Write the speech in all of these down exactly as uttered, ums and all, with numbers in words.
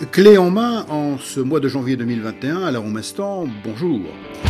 Clé en main, en ce mois de janvier deux mille vingt et un, à la Roumestan, bonjour.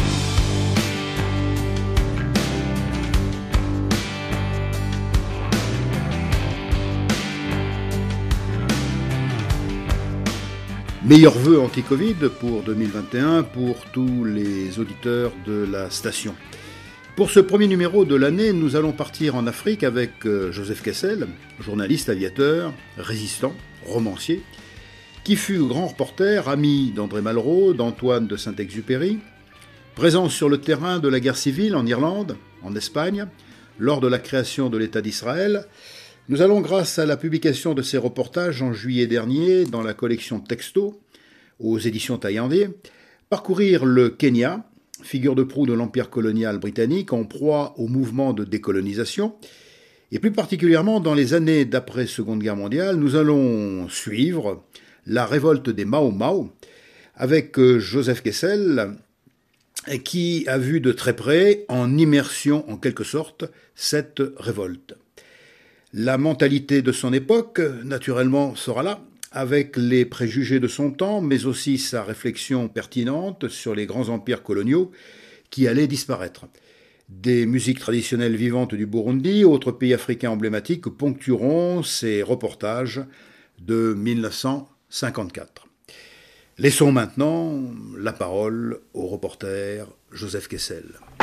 Meilleurs vœux anti-Covid pour deux mille vingt et un pour tous les auditeurs de la station. Pour ce premier numéro de l'année, nous allons partir en Afrique avec Joseph Kessel, journaliste aviateur, résistant, romancier, qui fut grand reporter, ami d'André Malraux, d'Antoine de Saint-Exupéry, présent sur le terrain de la guerre civile en Irlande, en Espagne, lors de la création de l'État d'Israël. Nous allons, grâce à la publication de ces reportages en juillet dernier dans la collection Texto, aux éditions Taillandier, parcourir le Kenya, figure de proue de l'empire colonial britannique en proie au mouvement de décolonisation, et plus particulièrement dans les années d'après-Seconde Guerre mondiale, nous allons suivre la révolte des Mau Mau, avec Joseph Kessel, qui a vu de très près, en immersion en quelque sorte, cette révolte. La mentalité de son époque, naturellement, sera là, avec les préjugés de son temps, mais aussi sa réflexion pertinente sur les grands empires coloniaux qui allaient disparaître. Des musiques traditionnelles vivantes du Burundi, autres pays africains emblématiques, ponctueront ces reportages de mille neuf cent cinquante-quatre. Laissons maintenant la parole au reporter Joseph Kessel.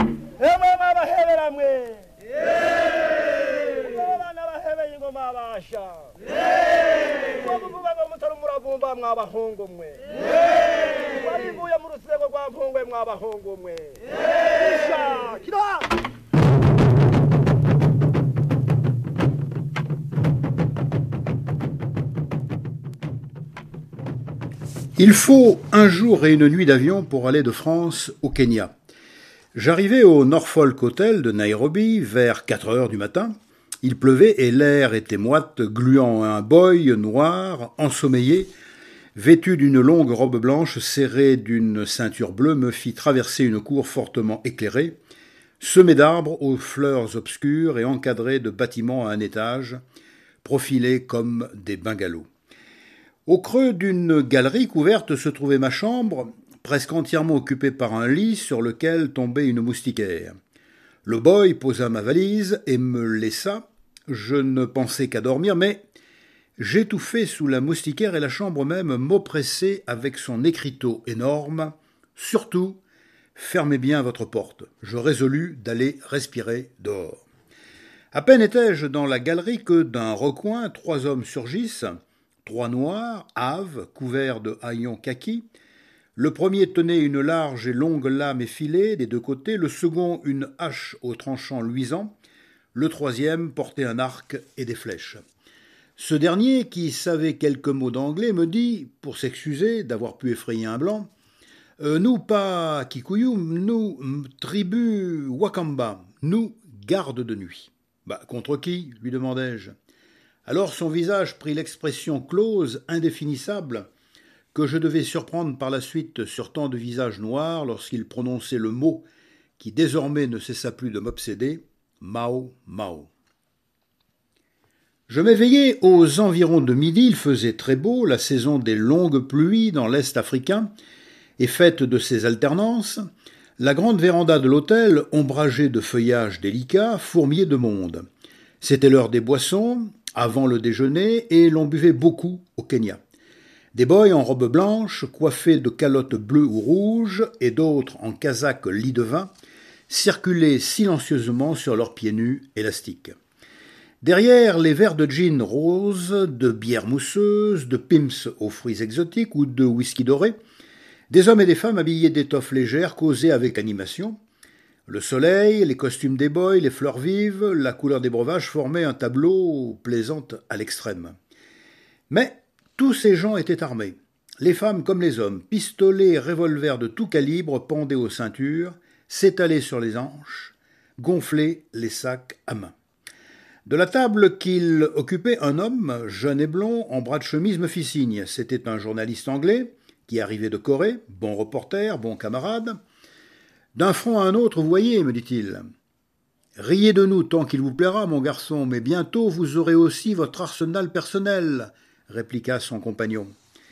Il faut un jour et une nuit d'avion pour aller de France au Kenya. J'arrivais au Norfolk Hotel de Nairobi vers quatre heures du matin. Il pleuvait et l'air était moite, gluant. Un boy noir, ensommeillé, vêtu d'une longue robe blanche serrée d'une ceinture bleue, me fit traverser une cour fortement éclairée, semée d'arbres aux fleurs obscures et encadrée de bâtiments à un étage, profilés comme des bungalows. Au creux d'une galerie couverte se trouvait ma chambre, presque entièrement occupée par un lit sur lequel tombait une moustiquaire. Le boy posa ma valise et me laissa. Je ne pensais qu'à dormir, mais j'étouffai sous la moustiquaire et la chambre même m'oppressait avec son écriteau énorme. Surtout, fermez bien votre porte. Je résolus d'aller respirer dehors. À peine étais-je dans la galerie que d'un recoin, trois hommes surgissent. Trois noirs, hâves, couverts de haillons kaki. Le premier tenait une large et longue lame effilée des deux côtés, le second une hache au tranchant luisant, le troisième portait un arc et des flèches. Ce dernier, qui savait quelques mots d'anglais, me dit, pour s'excuser d'avoir pu effrayer un blanc, euh, « Nous pas Kikuyu, nous tribu Wakamba, nous garde de nuit. » Bah, contre qui ? Lui demandai-je. Alors son visage prit l'expression close, indéfinissable, que je devais surprendre par la suite sur tant de visages noirs lorsqu'il prononçait le mot qui désormais ne cessa plus de m'obséder, Mau Mau. Je m'éveillai aux environs de midi, il faisait très beau, la saison des longues pluies dans l'Est africain, et faite de ces alternances, la grande véranda de l'hôtel, ombragée de feuillages délicats, fourmillait de monde. C'était l'heure des boissons, avant le déjeuner, et l'on buvait beaucoup au Kenya. Des boys en robe blanche, coiffés de calottes bleues ou rouges, et d'autres en casaque lit de vin, circulaient silencieusement sur leurs pieds nus élastiques. Derrière les verres de gin rose, de bière mousseuse, de pims aux fruits exotiques ou de whisky doré, des hommes et des femmes habillés d'étoffes légères causaient avec animation. Le soleil, les costumes des boys, les fleurs vives, la couleur des breuvages formaient un tableau plaisant à l'extrême. Mais tous ces gens étaient armés, les femmes comme les hommes, pistolets et revolvers de tout calibre pendaient aux ceintures, s'étalaient sur les hanches, gonflaient les sacs à main. De la table qu'il occupait, un homme, jeune et blond, en bras de chemise, me fit signe. C'était un journaliste anglais qui arrivait de Corée, bon reporter, bon camarade. D'un front à un autre, vous voyez, me dit-il. Riez de nous tant qu'il vous plaira, mon garçon, mais bientôt vous aurez aussi votre arsenal personnel, répliqua son compagnon.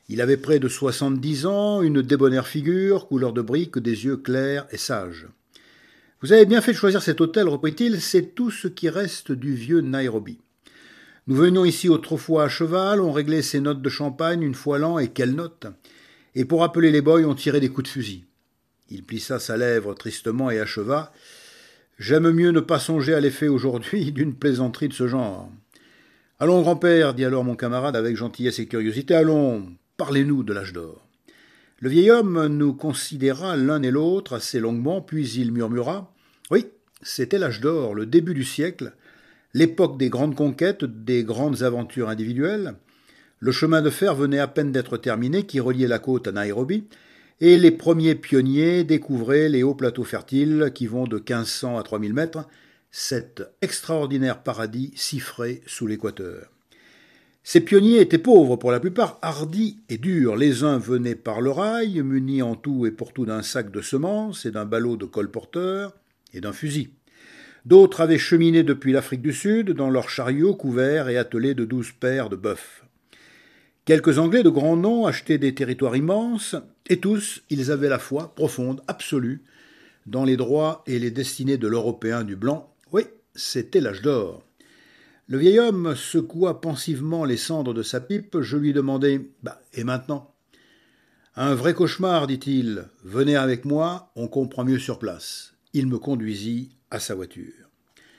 Il avait près de soixante-dix ans, une débonnaire figure, couleur de brique, des yeux clairs et sages. « Vous avez bien fait de choisir cet hôtel, reprit-il, c'est tout ce qui reste du vieux Nairobi. Nous venions ici autrefois à cheval, on réglait ses notes de champagne une fois l'an, et quelles notes! Et pour appeler les boys, on tirait des coups de fusil. » Il plissa sa lèvre tristement et acheva. « J'aime mieux ne pas songer à l'effet aujourd'hui d'une plaisanterie de ce genre. »« Allons, grand-père, dit alors mon camarade avec gentillesse et curiosité, allons, parlez-nous de l'âge d'or. » Le vieil homme nous considéra l'un et l'autre assez longuement, puis il murmura. « Oui, c'était l'âge d'or, le début du siècle, l'époque des grandes conquêtes, des grandes aventures individuelles. Le chemin de fer venait à peine d'être terminé qui reliait la côte à Nairobi, et les premiers pionniers découvraient les hauts plateaux fertiles qui vont de quinze cents à trois mille mètres, cet extraordinaire paradis si frais sous l'équateur. Ces pionniers étaient pauvres pour la plupart, hardis et durs. Les uns venaient par le rail, munis en tout et pour tout d'un sac de semences et d'un ballot de colporteur et d'un fusil. D'autres avaient cheminé depuis l'Afrique du Sud dans leurs chariots couverts et attelés de douze paires de bœufs. Quelques Anglais de grand nom achetaient des territoires immenses, et tous, ils avaient la foi profonde, absolue, dans les droits et les destinées de l'Européen du blanc. Oui, c'était l'âge d'or. Le vieil homme secoua pensivement les cendres de sa pipe. Je lui demandai « Bah, et maintenant ?»« Un vrai cauchemar, dit-il. Venez avec moi, on comprend mieux sur place. » Il me conduisit à sa voiture.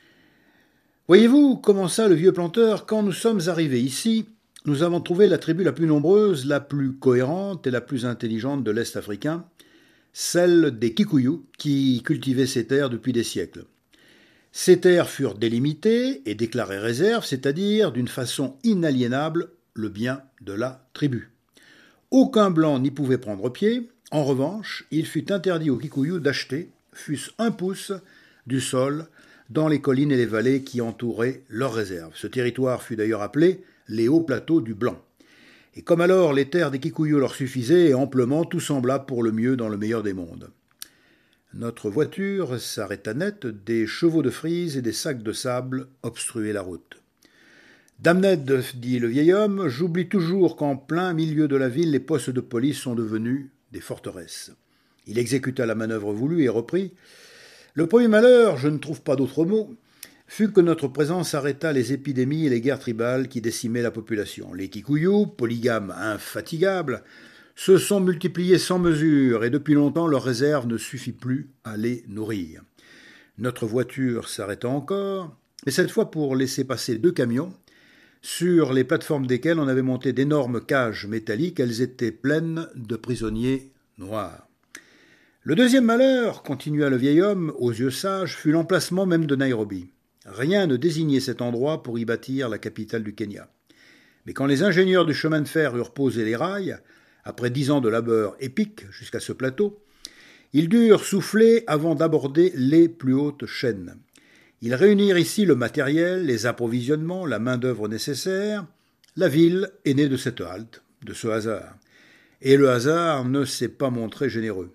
« Voyez-vous, commença le vieux planteur, quand nous sommes arrivés ici, nous avons trouvé la tribu la plus nombreuse, la plus cohérente et la plus intelligente de l'Est africain, celle des Kikuyu, qui cultivaient ces terres depuis des siècles. Ces terres furent délimitées et déclarées réserves, c'est-à-dire d'une façon inaliénable le bien de la tribu. Aucun blanc n'y pouvait prendre pied. En revanche, il fut interdit aux Kikuyu d'acheter, fût-ce un pouce, du sol dans les collines et les vallées qui entouraient leurs réserves. Ce territoire fut d'ailleurs appelé les hauts plateaux du Blanc. Et comme alors les terres des Kikuyu leur suffisaient et amplement, tout sembla pour le mieux dans le meilleur des mondes. Notre voiture s'arrêta net, des chevaux de frise et des sacs de sable obstruaient la route. « Dame Ned, dit le vieil homme, j'oublie toujours qu'en plein milieu de la ville, les postes de police sont devenus des forteresses. » Il exécuta la manœuvre voulue et reprit. « Le premier malheur, je ne trouve pas d'autre mot, fut que notre présence arrêta les épidémies et les guerres tribales qui décimaient la population. Les Kikuyu, polygames infatigables, se sont multipliés sans mesure et depuis longtemps leur réserve ne suffit plus à les nourrir. Notre voiture s'arrêta encore, mais cette fois pour laisser passer deux camions, sur les plateformes desquelles on avait monté d'énormes cages métalliques. Elles étaient pleines de prisonniers noirs. Le deuxième malheur, continua le vieil homme, aux yeux sages, fut l'emplacement même de Nairobi. Rien ne désignait cet endroit pour y bâtir la capitale du Kenya. Mais quand les ingénieurs du chemin de fer eurent posé les rails, après dix ans de labeur épiques jusqu'à ce plateau, ils durent souffler avant d'aborder les plus hautes chaînes. Ils réunirent ici le matériel, les approvisionnements, la main-d'œuvre nécessaire. La ville est née de cette halte, de ce hasard. Et le hasard ne s'est pas montré généreux.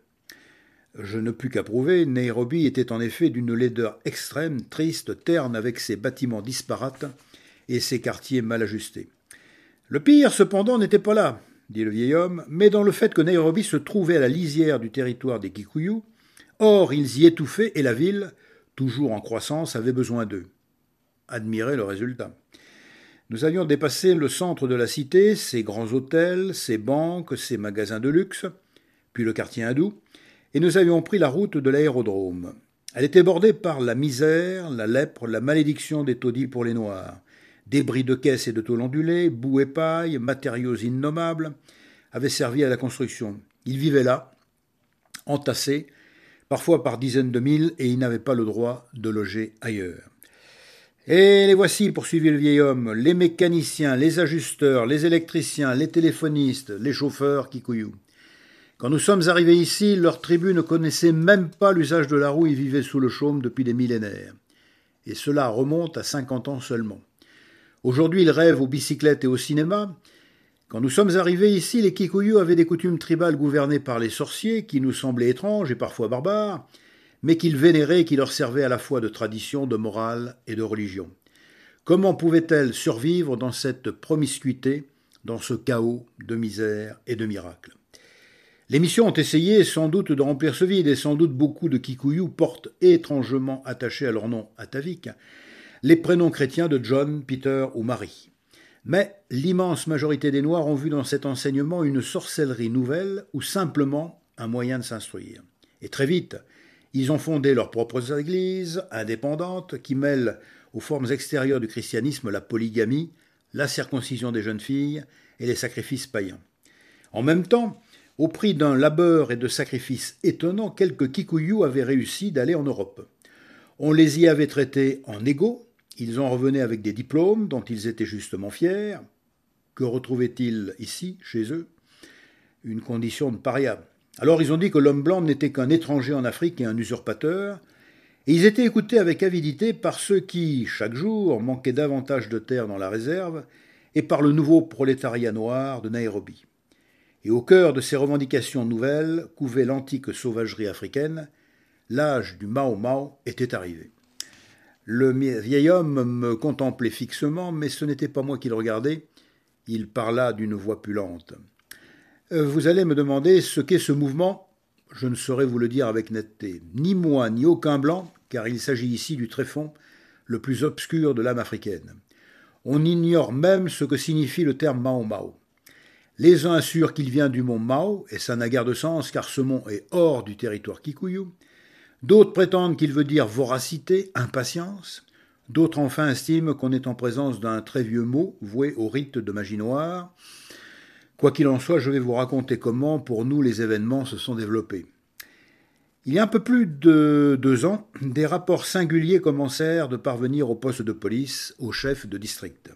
Je ne pus qu'approuver, Nairobi était en effet d'une laideur extrême, triste, terne avec ses bâtiments disparates et ses quartiers mal ajustés. Le pire, cependant, n'était pas là, dit le vieil homme, mais dans le fait que Nairobi se trouvait à la lisière du territoire des Kikuyu. Or, ils y étouffaient et la ville, toujours en croissance, avait besoin d'eux. Admirez le résultat. Nous avions dépassé le centre de la cité, ses grands hôtels, ses banques, ses magasins de luxe, puis le quartier hindou, et nous avions pris la route de l'aérodrome. Elle était bordée par la misère, la lèpre, la malédiction des taudis pour les Noirs. Débris de caisses et de tôles ondulées, boue et paille, matériaux innommables, avaient servi à la construction. Ils vivaient là, entassés, parfois par dizaines de milles, et ils n'avaient pas le droit de loger ailleurs. Et les voici, poursuivit le vieil homme, les mécaniciens, les ajusteurs, les électriciens, les téléphonistes, les chauffeurs Kikuyu. Quand nous sommes arrivés ici, leur tribu ne connaissait même pas l'usage de la roue et vivait sous le chaume depuis des millénaires. Et cela remonte à cinquante ans seulement. Aujourd'hui, ils rêvent aux bicyclettes et au cinéma. Quand nous sommes arrivés ici, les Kikuyu avaient des coutumes tribales gouvernées par les sorciers, qui nous semblaient étranges et parfois barbares, mais qu'ils vénéraient et qui leur servaient à la fois de tradition, de morale et de religion. Comment pouvaient-elles survivre dans cette promiscuité, dans ce chaos de misère et de miracles. Les missions ont essayé sans doute de remplir ce vide, et sans doute beaucoup de Kikuyu portent étrangement attachés à leur nom atavique les prénoms chrétiens de John, Peter ou Marie. Mais l'immense majorité des Noirs ont vu dans cet enseignement une sorcellerie nouvelle ou simplement un moyen de s'instruire. Et très vite, ils ont fondé leurs propres églises indépendantes qui mêlent aux formes extérieures du christianisme la polygamie, la circoncision des jeunes filles et les sacrifices païens. En même temps, au prix d'un labeur et de sacrifices étonnants, quelques Kikuyu avaient réussi d'aller en Europe. On les y avait traités en égaux, ils en revenaient avec des diplômes dont ils étaient justement fiers. Que retrouvaient-ils ici, chez eux? Une condition de paria. Alors ils ont dit que l'homme blanc n'était qu'un étranger en Afrique et un usurpateur, et ils étaient écoutés avec avidité par ceux qui, chaque jour, manquaient davantage de terre dans la réserve, et par le nouveau prolétariat noir de Nairobi. Et au cœur de ces revendications nouvelles couvait l'antique sauvagerie africaine. L'âge du Mao Mao était arrivé. Le vieil homme me contemplait fixement, mais ce n'était pas moi qui le regardais. Il parla d'une voix plus lente. « Vous allez me demander ce qu'est ce mouvement ? Je ne saurais vous le dire avec netteté. Ni moi, ni aucun blanc, car il s'agit ici du tréfonds le plus obscur de l'âme africaine. On ignore même ce que signifie le terme Mao Mao. Les uns assurent qu'il vient du mont Mao, et ça n'a guère de sens car ce mont est hors du territoire Kikuyu. D'autres prétendent qu'il veut dire voracité, impatience. D'autres enfin estiment qu'on est en présence d'un très vieux mot voué au rite de magie noire. Quoi qu'il en soit, je vais vous raconter comment, pour nous, les événements se sont développés. Il y a un peu plus de deux ans, des rapports singuliers commencèrent de parvenir au poste de police, au chef de district.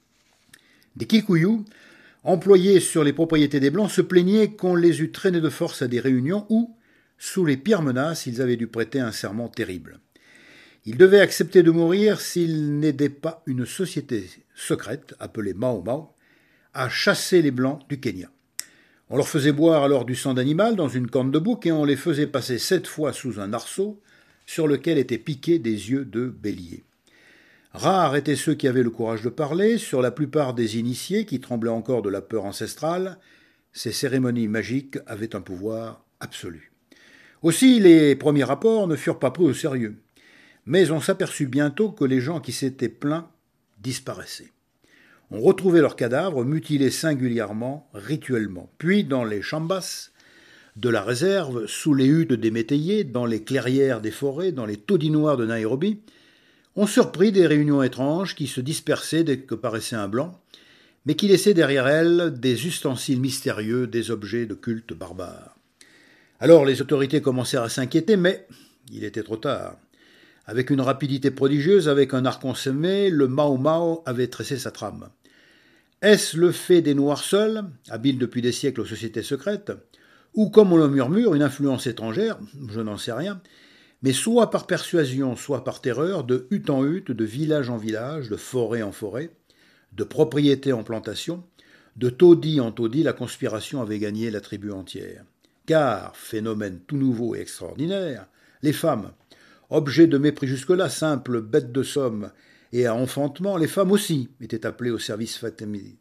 Des Kikuyu, employés sur les propriétés des Blancs, se plaignaient qu'on les eût traînés de force à des réunions où, sous les pires menaces, ils avaient dû prêter un serment terrible. Ils devaient accepter de mourir s'ils n'aidaient pas une société secrète, appelée Mao Mao, à chasser les Blancs du Kenya. On leur faisait boire alors du sang d'animal dans une corne de bouc et on les faisait passer sept fois sous un arceau sur lequel étaient piqués des yeux de bélier. Rares étaient ceux qui avaient le courage de parler. Sur la plupart des initiés, qui tremblaient encore de la peur ancestrale, ces cérémonies magiques avaient un pouvoir absolu. Aussi, les premiers rapports ne furent pas pris au sérieux. Mais on s'aperçut bientôt que les gens qui s'étaient plaints disparaissaient. On retrouvait leurs cadavres mutilés singulièrement, rituellement. Puis, dans les chambas de la réserve, sous les huttes des métayers, dans les clairières des forêts, dans les taudis noirs de Nairobi, on surprit des réunions étranges qui se dispersaient dès que paraissait un blanc, mais qui laissaient derrière elles des ustensiles mystérieux, des objets de culte barbares. Alors les autorités commencèrent à s'inquiéter, mais il était trop tard. Avec une rapidité prodigieuse, avec un arc consommé, le Mao Mao avait tressé sa trame. Est-ce le fait des Noirs seuls, habiles depuis des siècles aux sociétés secrètes, ou, comme on le murmure, une influence étrangère, je n'en sais rien, mais soit par persuasion, soit par terreur, de hutte en hutte, de village en village, de forêt en forêt, de propriété en plantation, de taudis en taudis, la conspiration avait gagné la tribu entière. Car, phénomène tout nouveau et extraordinaire, les femmes, objets de mépris jusque-là, simples bêtes de somme et à enfantement, les femmes aussi étaient appelées au service fatimide.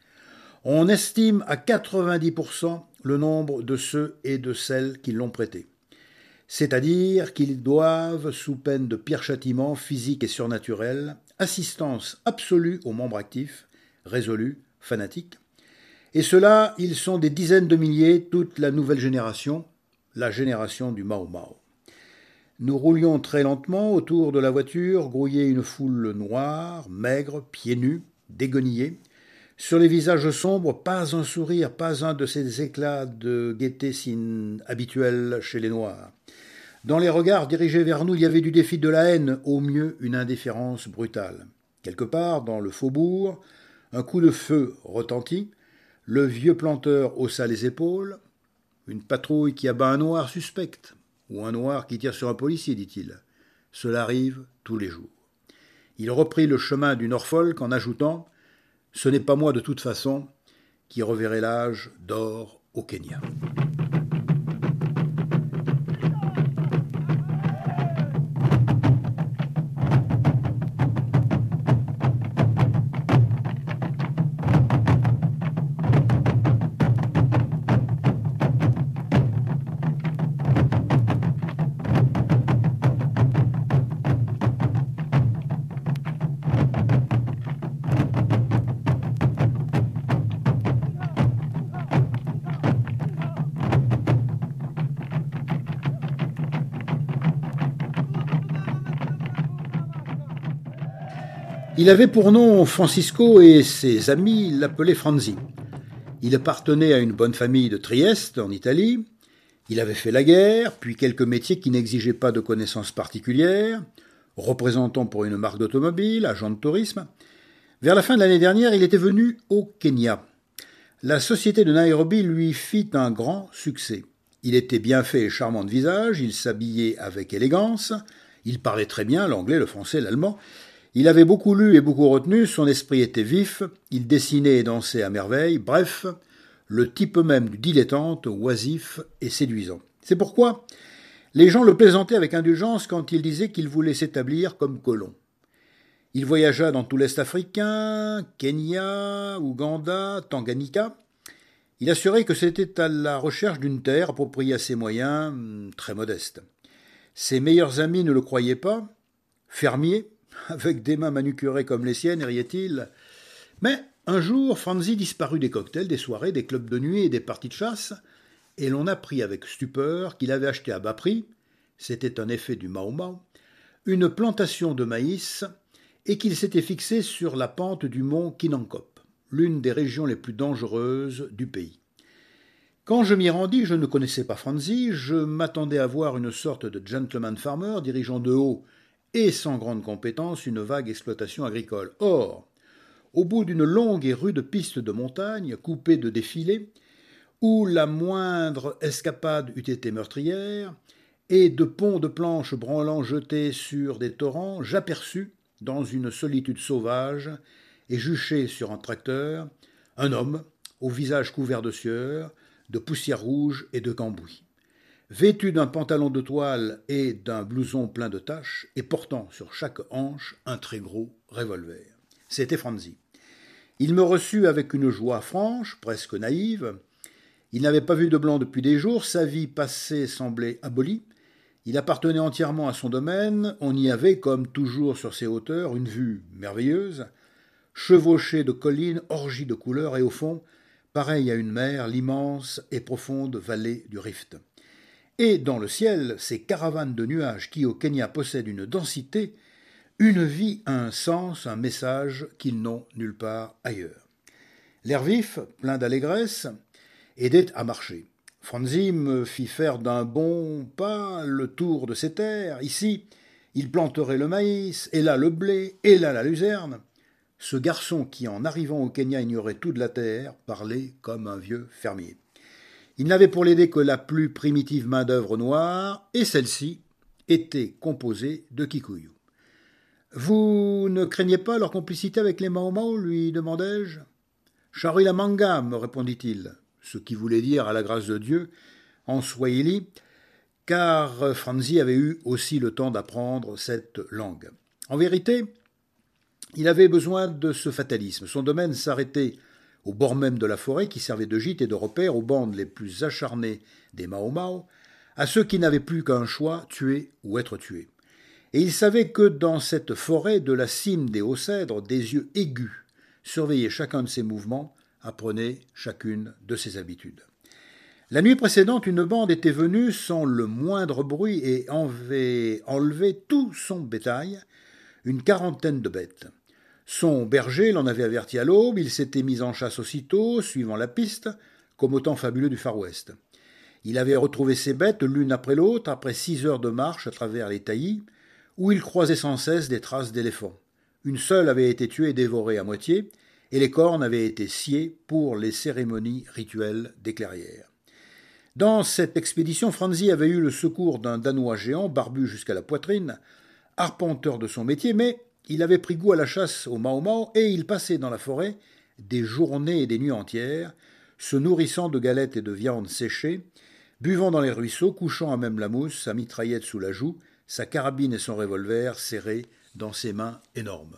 On estime à quatre-vingt-dix pour cent le nombre de ceux et de celles qui l'ont prêté. C'est-à-dire qu'ils doivent, sous peine de pires châtiments physiques et surnaturels, assistance absolue aux membres actifs, résolus, fanatiques. Et ceux-là, ils sont des dizaines de milliers, toute la nouvelle génération, la génération du Mao Mao. Nous roulions très lentement autour de la voiture, grouillait une foule noire, maigre, pieds nus, déguenillés. Sur les visages sombres, pas un sourire, pas un de ces éclats de gaieté si habituels chez les Noirs. Dans les regards dirigés vers nous, il y avait du défi, de la haine, au mieux une indifférence brutale. Quelque part, dans le faubourg, un coup de feu retentit, le vieux planteur haussa les épaules. Une patrouille qui abat un noir suspecte, ou un noir qui tire sur un policier, dit-il. Cela arrive tous les jours. Il reprit le chemin du Norfolk en ajoutant « Ce n'est pas moi de toute façon qui reverrai l'âge d'or au Kenya ». Il avait pour nom Francisco et ses amis l'appelaient Franzi. Il appartenait à une bonne famille de Trieste, en Italie. Il avait fait la guerre, puis quelques métiers qui n'exigeaient pas de connaissances particulières, représentant pour une marque d'automobile, agent de tourisme. Vers la fin de l'année dernière, il était venu au Kenya. La société de Nairobi lui fit un grand succès. Il était bien fait et charmant de visage, il s'habillait avec élégance, il parlait très bien l'anglais, le français, l'allemand. Il avait beaucoup lu et beaucoup retenu, son esprit était vif, il dessinait et dansait à merveille, bref, le type même du dilettante, oisif et séduisant. C'est pourquoi les gens le plaisantaient avec indulgence quand il disait qu'il voulait s'établir comme colon. Il voyagea dans tout l'Est africain, Kenya, Ouganda, Tanganyika. Il assurait que c'était à la recherche d'une terre appropriée à ses moyens, très modestes. Ses meilleurs amis ne le croyaient pas. Fermier, avec des mains manucurées comme les siennes, riait-il. Mais un jour, Franzi disparut des cocktails, des soirées, des clubs de nuit et des parties de chasse, et l'on apprit avec stupeur qu'il avait acheté à bas prix, c'était un effet du Mau Mau, une plantation de maïs, et qu'il s'était fixé sur la pente du mont Kinankop, l'une des régions les plus dangereuses du pays. Quand je m'y rendis, je ne connaissais pas Franzi, je m'attendais à voir une sorte de gentleman farmer dirigeant de haut et sans grande compétence une vague exploitation agricole. Or, au bout d'une longue et rude piste de montagne, coupée de défilés, où la moindre escapade eût été meurtrière, et de ponts de planches branlants jetés sur des torrents, j'aperçus, dans une solitude sauvage, et juché sur un tracteur, un homme, au visage couvert de sueur, de poussière rouge et de cambouis. Vêtu d'un pantalon de toile et d'un blouson plein de taches, et portant sur chaque hanche un très gros revolver. C'était Franzi. Il me reçut avec une joie franche, presque naïve. Il n'avait pas vu de blanc depuis des jours, sa vie passée semblait abolie. Il appartenait entièrement à son domaine, on y avait, comme toujours sur ces hauteurs, une vue merveilleuse, chevauchée de collines, orgie de couleurs, et au fond, pareil à une mer, l'immense et profonde vallée du Rift. Et dans le ciel, ces caravanes de nuages qui au Kenya possèdent une densité, une vie, un sens, un message qu'ils n'ont nulle part ailleurs. L'air vif, plein d'allégresse, aidait à marcher. Franzi me fit faire d'un bon pas le tour de ces terres. Ici, il planterait le maïs, et là le blé, et là la luzerne. Ce garçon qui, en arrivant au Kenya, ignorait tout de la terre, parlait comme un vieux fermier. Il n'avait pour l'aider que la plus primitive main-d'œuvre noire, et celle-ci était composée de Kikuyu. « Vous ne craignez pas leur complicité avec les Mau Mau ?» lui demandai-je. « Charila Manga » me répondit-il, ce qui voulait dire « à la grâce de Dieu » en swahili, car Franzi avait eu aussi le temps d'apprendre cette langue. En vérité, il avait besoin de ce fatalisme. Son domaine s'arrêtait au bord même de la forêt qui servait de gîte et de repère aux bandes les plus acharnées des Mau Mau, à ceux qui n'avaient plus qu'un choix, tuer ou être tués. Et il savait que dans cette forêt, de la cime des hauts cèdres, des yeux aigus surveillaient chacun de ses mouvements, apprenaient chacune de ses habitudes. La nuit précédente, une bande était venue sans le moindre bruit et avait enlevé tout son bétail, une quarantaine de bêtes. Son berger l'en avait averti à l'aube, il s'était mis en chasse aussitôt, suivant la piste, comme au temps fabuleux du Far West. Il avait retrouvé ses bêtes l'une après l'autre, après six heures de marche à travers les taillis, où il croisait sans cesse des traces d'éléphants. Une seule avait été tuée et dévorée à moitié, et les cornes avaient été sciées pour les cérémonies rituelles des clairières. Dans cette expédition, Franzi avait eu le secours d'un Danois géant, barbu jusqu'à la poitrine, arpenteur de son métier, mais il avait pris goût à la chasse au Mau Mau et il passait dans la forêt des journées et des nuits entières, se nourrissant de galettes et de viande séchée, buvant dans les ruisseaux, couchant à même la mousse, sa mitraillette sous la joue, sa carabine et son revolver serrés dans ses mains énormes.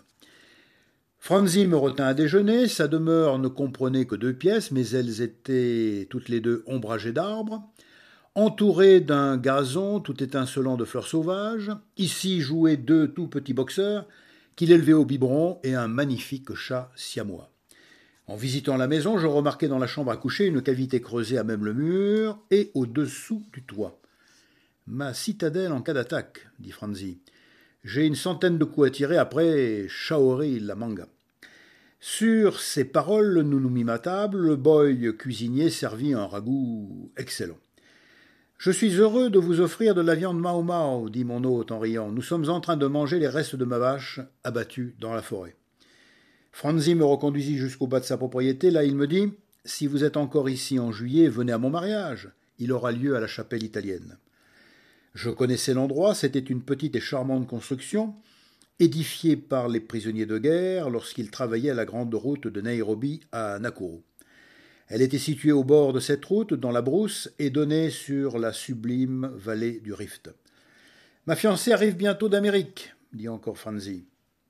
Franzi me retint à déjeuner, sa demeure ne comprenait que deux pièces, mais elles étaient toutes les deux ombragées d'arbres, entourées d'un gazon tout étincelant de fleurs sauvages. Ici jouaient deux tout petits boxeurs qu'il élevait au biberon et un magnifique chat siamois. En visitant la maison, je remarquai dans la chambre à coucher une cavité creusée à même le mur et au-dessous du toit. « Ma citadelle en cas d'attaque, » dit Franzi. J'ai une centaine de coups à tirer après Shaori la manga. Sur ces paroles, nous nous mîmes à table, le boy cuisinier servit un ragoût excellent. Je suis heureux de vous offrir de la viande Mao Mao, dit mon hôte en riant. Nous sommes en train de manger les restes de ma vache abattue dans la forêt. Franzi me reconduisit jusqu'au bas de sa propriété. Là, il me dit « Si vous êtes encore ici en juillet, venez à mon mariage. Il aura lieu à la chapelle italienne. » Je connaissais l'endroit, c'était une petite et charmante construction, édifiée par les prisonniers de guerre lorsqu'ils travaillaient à la grande route de Nairobi à Nakuru. Elle était située au bord de cette route, dans la brousse, et donnait sur la sublime vallée du Rift. « Ma fiancée arrive bientôt d'Amérique, » dit encore Franzi.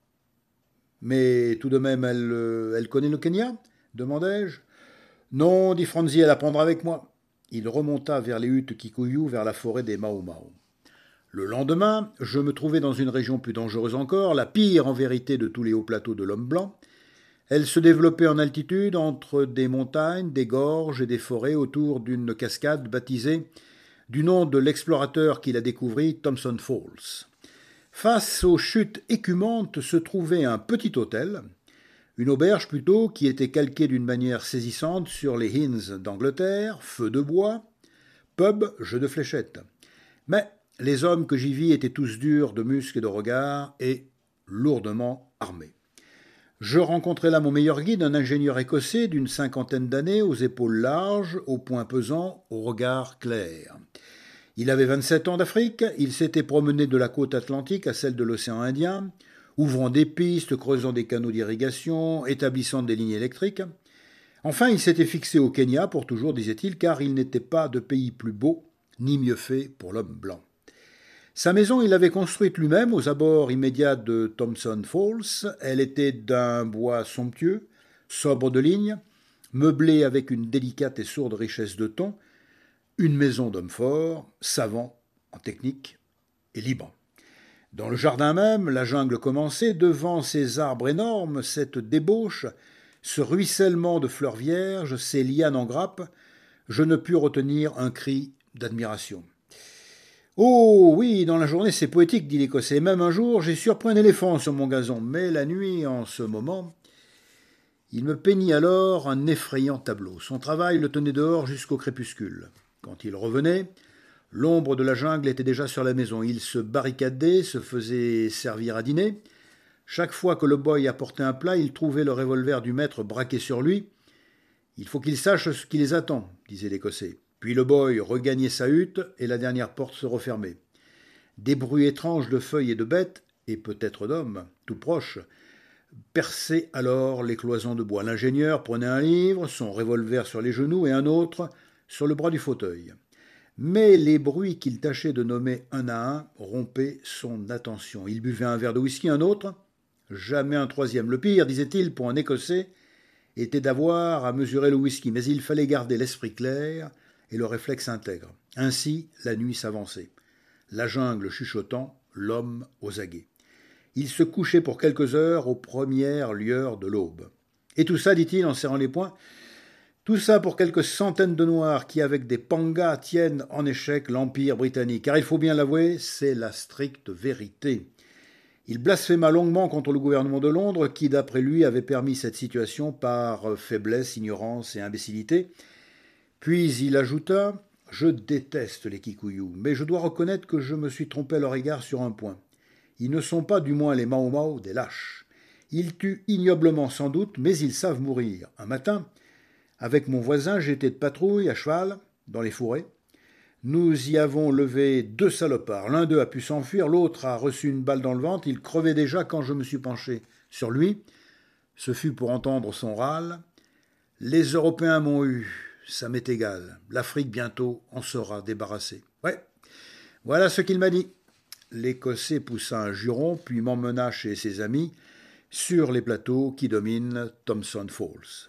« Mais tout de même, elle, elle connaît le Kenya ?» demandai-je. « Non, dit Franzi, elle apprendra avec moi. » Il remonta vers les huttes Kikuyu, vers la forêt des Mau Mau. Le lendemain, je me trouvais dans une région plus dangereuse encore, la pire en vérité de tous les hauts plateaux de l'homme blanc. Elle se développait en altitude entre des montagnes, des gorges et des forêts autour d'une cascade baptisée du nom de l'explorateur qui la découvrit, Thompson Falls. Face aux chutes écumantes se trouvait un petit hôtel, une auberge plutôt, qui était calquée d'une manière saisissante sur les Inns d'Angleterre, feu de bois, pub, jeu de fléchettes. Mais les hommes que j'y vis étaient tous durs de muscles et de regard et lourdement armés. Je rencontrai là mon meilleur guide, un ingénieur écossais d'une cinquantaine d'années, aux épaules larges, au poing pesant, au regard clair. Il avait vingt-sept ans d'Afrique, il s'était promené de la côte atlantique à celle de l'océan Indien, ouvrant des pistes, creusant des canaux d'irrigation, établissant des lignes électriques. Enfin, il s'était fixé au Kenya pour toujours, disait-il, car il n'était pas de pays plus beau, ni mieux fait pour l'homme blanc. Sa maison, il l'avait construite lui-même aux abords immédiats de Thompson Falls. Elle était d'un bois somptueux, sobre de lignes, meublée avec une délicate et sourde richesse de ton, une maison d'homme fort, savant en technique et libre. Dans le jardin même, la jungle commençait, devant ces arbres énormes, cette débauche, ce ruissellement de fleurs vierges, ces lianes en grappe, je ne pus retenir un cri d'admiration. « Oh, oui, dans la journée c'est poétique, dit l'Écossais. Même un jour, j'ai surpris un éléphant sur mon gazon. Mais la nuit, en ce moment... » Il me peignit alors un effrayant tableau. Son travail le tenait dehors jusqu'au crépuscule. Quand il revenait, l'ombre de la jungle était déjà sur la maison. Il se barricadait, se faisait servir à dîner. Chaque fois que le boy apportait un plat, il trouvait le revolver du maître braqué sur lui. « Il faut qu'il sache ce qui les attend, » disait l'Écossais. Puis le boy regagnait sa hutte et la dernière porte se refermait. Des bruits étranges de feuilles et de bêtes, et peut-être d'hommes, tout proches, perçaient alors les cloisons de bois. L'ingénieur prenait un livre, son revolver sur les genoux et un autre sur le bras du fauteuil. Mais les bruits qu'il tâchait de nommer un à un rompaient son attention. Il buvait un verre de whisky, un autre, jamais un troisième. Le pire, disait-il, pour un Écossais, était d'avoir à mesurer le whisky, mais il fallait garder l'esprit clair et le réflexe intègre. Ainsi, la nuit s'avançait. La jungle chuchotant, l'homme aux aguets. Il se couchait pour quelques heures aux premières lueurs de l'aube. Et tout ça, dit-il en serrant les poings, tout ça pour quelques centaines de Noirs qui, avec des pangas, tiennent en échec l'Empire britannique. Car il faut bien l'avouer, c'est la stricte vérité. Il blasphéma longuement contre le gouvernement de Londres qui, d'après lui, avait permis cette situation par faiblesse, ignorance et imbécilité. Puis il ajouta « Je déteste les Kikuyu, mais je dois reconnaître que je me suis trompé à leur égard sur un point. Ils ne sont pas, du moins les Mau Mau, des lâches. Ils tuent ignoblement sans doute, mais ils savent mourir. Un matin, avec mon voisin, j'étais de patrouille à cheval dans les forêts. Nous y avons levé deux salopards. L'un d'eux a pu s'enfuir, l'autre a reçu une balle dans le ventre. Il crevait déjà quand je me suis penché sur lui. Ce fut pour entendre son râle. Les Européens m'ont eu. Ça m'est égal. L'Afrique, bientôt, en sera débarrassée. Ouais, voilà ce qu'il m'a dit. L'Écossais poussa un juron, puis m'emmena chez ses amis, sur les plateaux qui dominent Thompson Falls.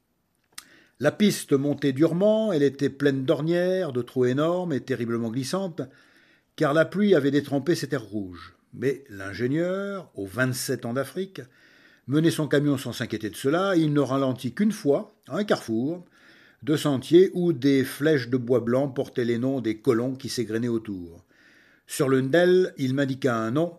La piste montait durement, elle était pleine d'ornières, de trous énormes et terriblement glissantes, car la pluie avait détrempé ses terres rouges. Mais l'ingénieur, aux vingt-sept ans d'Afrique, menait son camion sans s'inquiéter de cela. Il ne ralentit qu'une fois, à un carrefour, de sentiers où des flèches de bois blanc portaient les noms des colons qui s'égrenaient autour. Sur l'une d'elles, il m'indiqua un nom,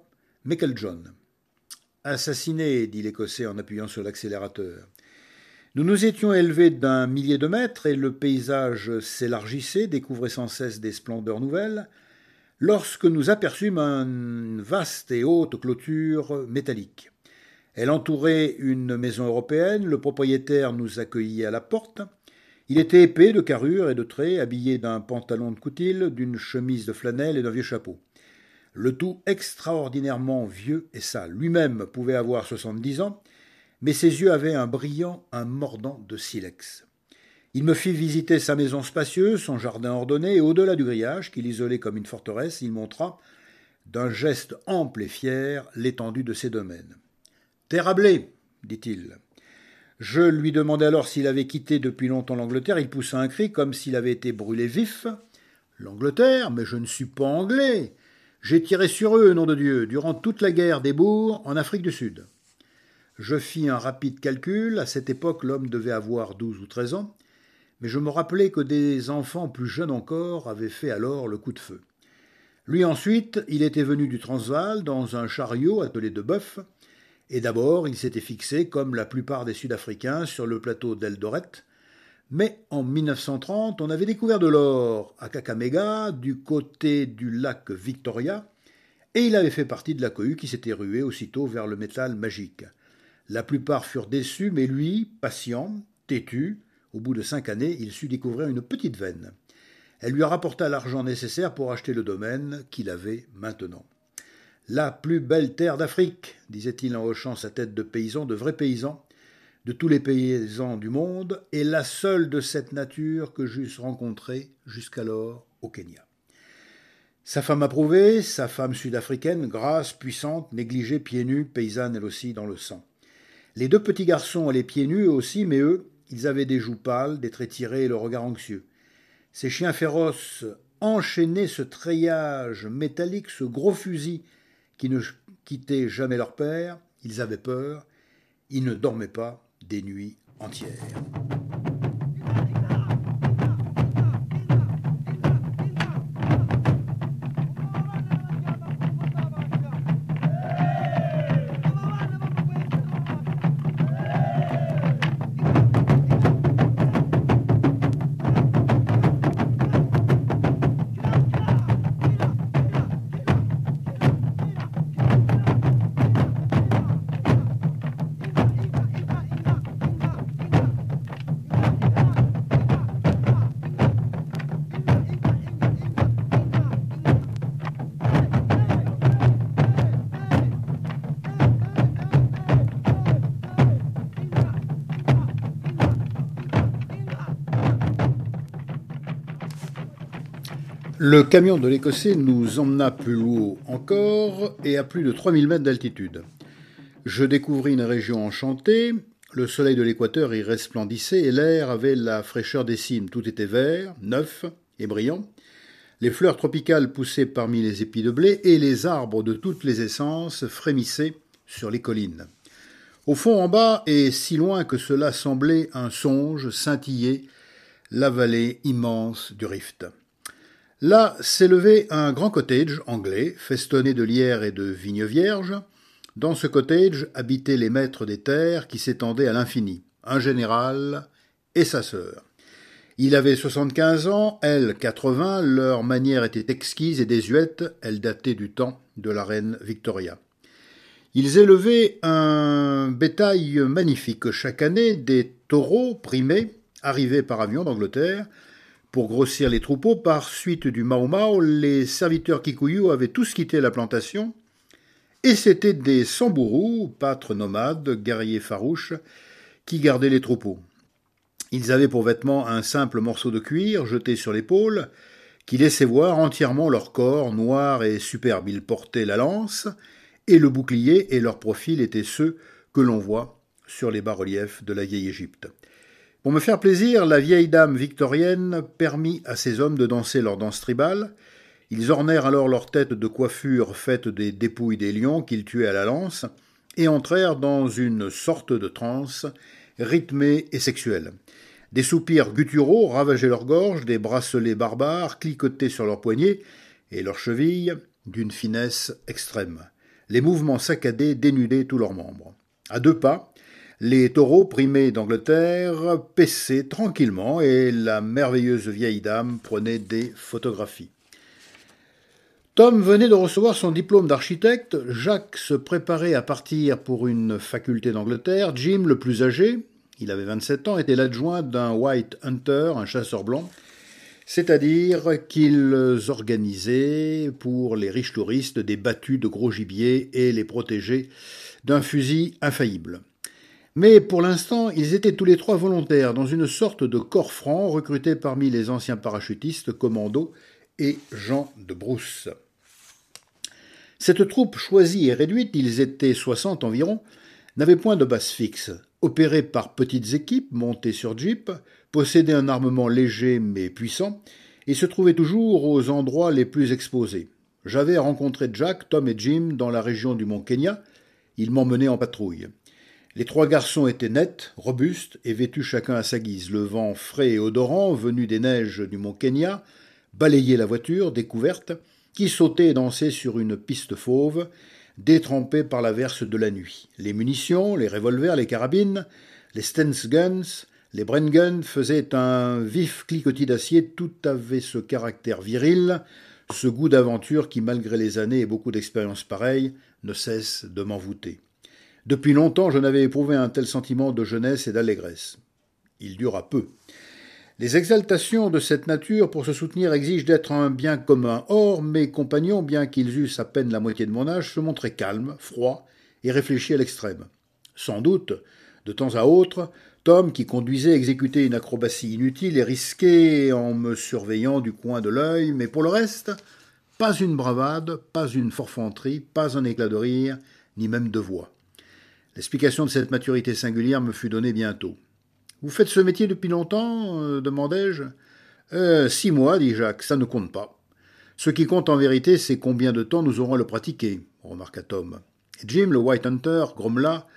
Meiklejohn. Assassiné, dit l'Écossais en appuyant sur l'accélérateur. Nous nous étions élevés d'un millier de mètres et le paysage s'élargissait, découvrait sans cesse des splendeurs nouvelles, lorsque nous aperçûmes une vaste et haute clôture métallique. Elle entourait une maison européenne, le propriétaire nous accueillait à la porte. Il était épais de carrure et de traits, habillé d'un pantalon de coutil, d'une chemise de flanelle et d'un vieux chapeau. Le tout extraordinairement vieux et sale. Lui-même pouvait avoir soixante-dix ans, mais ses yeux avaient un brillant, un mordant de silex. Il me fit visiter sa maison spacieuse, son jardin ordonné, et au-delà du grillage, qu'il isolait comme une forteresse, il montra, d'un geste ample et fier, l'étendue de ses domaines. « Terre à blé, dit-il. Je lui demandai alors s'il avait quitté depuis longtemps l'Angleterre. Il poussa un cri comme s'il avait été brûlé vif. « L'Angleterre? Mais je ne suis pas anglais. J'ai tiré sur eux, nom de Dieu, durant toute la guerre des Boers en Afrique du Sud. » Je fis un rapide calcul. À cette époque, l'homme devait avoir douze ou treize ans, mais je me rappelais que des enfants plus jeunes encore avaient fait alors le coup de feu. Lui ensuite, il était venu du Transvaal dans un chariot attelé de bœufs, et d'abord il s'était fixé, comme la plupart des Sud-Africains, sur le plateau d'Eldoret, mais en mille neuf cent trente, on avait découvert de l'or à Kakamega, du côté du lac Victoria, et il avait fait partie de la cohue qui s'était ruée aussitôt vers le métal magique. La plupart furent déçus, mais lui, patient, têtu, au bout de cinq années, il sut découvrir une petite veine. Elle lui rapporta l'argent nécessaire pour acheter le domaine qu'il avait maintenant. « La plus belle terre d'Afrique, disait-il en hochant sa tête de paysan, de vrai paysan, de tous les paysans du monde, et la seule de cette nature que j'eusse rencontrée jusqu'alors au Kenya. » Sa femme approuvée, sa femme sud-africaine, grasse, puissante, négligée, pieds nus, paysanne elle aussi dans le sang. Les deux petits garçons allaient pieds nus eux aussi, mais eux, ils avaient des joues pâles, des traits tirés et le regard anxieux. Ces chiens féroces enchaînaient ce treillage métallique, ce gros fusil qui ne quittait jamais leur père. Ils avaient peur, ils ne dormaient pas des nuits entières. Le camion de l'Écossais nous emmena plus haut encore et à plus de trois mille mètres d'altitude. Je découvris une région enchantée, le soleil de l'équateur y resplendissait et l'air avait la fraîcheur des cimes. Tout était vert, neuf et brillant. Les fleurs tropicales poussaient parmi les épis de blé et les arbres de toutes les essences frémissaient sur les collines. Au fond, en bas, et si loin que cela semblait un songe, scintillait la vallée immense du Rift. Là s'élevait un grand cottage anglais, festonné de lierres et de vignes vierges. Dans ce cottage habitaient les maîtres des terres qui s'étendaient à l'infini, un général et sa sœur. Il avait soixante-quinze ans, elle quatre-vingts, leur manière était exquise et désuète, elle datait du temps de la reine Victoria. Ils élevaient un bétail magnifique. Chaque année, des taureaux primés arrivaient par avion d'Angleterre. Pour grossir les troupeaux, par suite du Mau Mau, les serviteurs Kikuyu avaient tous quitté la plantation, et c'étaient des Samburu, pâtres nomades, guerriers farouches, qui gardaient les troupeaux. Ils avaient pour vêtement un simple morceau de cuir jeté sur l'épaule, qui laissait voir entièrement leur corps noir et superbe. Ils portaient la lance et le bouclier, et leurs profils étaient ceux que l'on voit sur les bas-reliefs de la vieille Égypte. Pour me faire plaisir, la vieille dame victorienne permit à ces hommes de danser leur danse tribale. Ils ornèrent alors leur tête de coiffures faites des dépouilles des lions qu'ils tuaient à la lance et entrèrent dans une sorte de transe rythmée et sexuelle. Des soupirs gutturaux ravageaient leur gorge, des bracelets barbares cliquetaient sur leurs poignets et leurs chevilles d'une finesse extrême. les mouvements saccadés dénudaient tous leurs membres. À deux pas, les taureaux primés d'Angleterre paissaient tranquillement et la merveilleuse vieille dame prenait des photographies. Tom venait de recevoir son diplôme d'architecte, Jacques se préparait à partir pour une faculté d'Angleterre, Jim, le plus âgé, il avait vingt-sept ans, était l'adjoint d'un White Hunter, un chasseur blanc, c'est-à-dire qu'ils organisaient pour les riches touristes des battues de gros gibier et les protégeaient d'un fusil infaillible. Mais pour l'instant, ils étaient tous les trois volontaires dans une sorte de corps franc recruté parmi les anciens parachutistes, commandos et gens de brousse. Cette troupe choisie et réduite, ils étaient soixante environ, n'avait point de base fixe. Opérait par petites équipes montées sur jeep, possédait un armement léger mais puissant, et se trouvait toujours aux endroits les plus exposés. J'avais rencontré Jack, Tom et Jim dans la région du mont Kenya. Ils m'emmenaient en patrouille. Les trois garçons étaient nets, robustes et vêtus chacun à sa guise. Le vent frais et odorant, venu des neiges du mont Kenya, balayait la voiture, découverte, qui sautait et dansait sur une piste fauve, détrempée par l'averse de la nuit. Les munitions, les revolvers, les carabines, les Stance Guns, les Bren Guns faisaient un vif cliquetis d'acier, tout avait ce caractère viril, ce goût d'aventure qui, malgré les années et beaucoup d'expériences pareilles, ne cesse de m'envoûter. Depuis longtemps, je n'avais éprouvé un tel sentiment de jeunesse et d'allégresse. Il dura peu. Les exaltations de cette nature pour se soutenir exigent d'être un bien commun. Or, mes compagnons, bien qu'ils eussent à peine la moitié de mon âge, se montraient calmes, froids et réfléchis à l'extrême. Sans doute, de temps à autre, Tom, qui conduisait, exécutait une acrobatie inutile et risquée en me surveillant du coin de l'œil, mais pour le reste, pas une bravade, pas une forfanterie, pas un éclat de rire, ni même de voix. L'explication de cette maturité singulière me fut donnée bientôt. « Vous faites ce métier depuis longtemps ?» euh, demandai-je. Euh, « Six mois, dit Jacques, ça ne compte pas. Ce qui compte en vérité, c'est combien de temps nous aurons à le pratiquer, remarqua Tom. Et Jim, le White Hunter, grommela.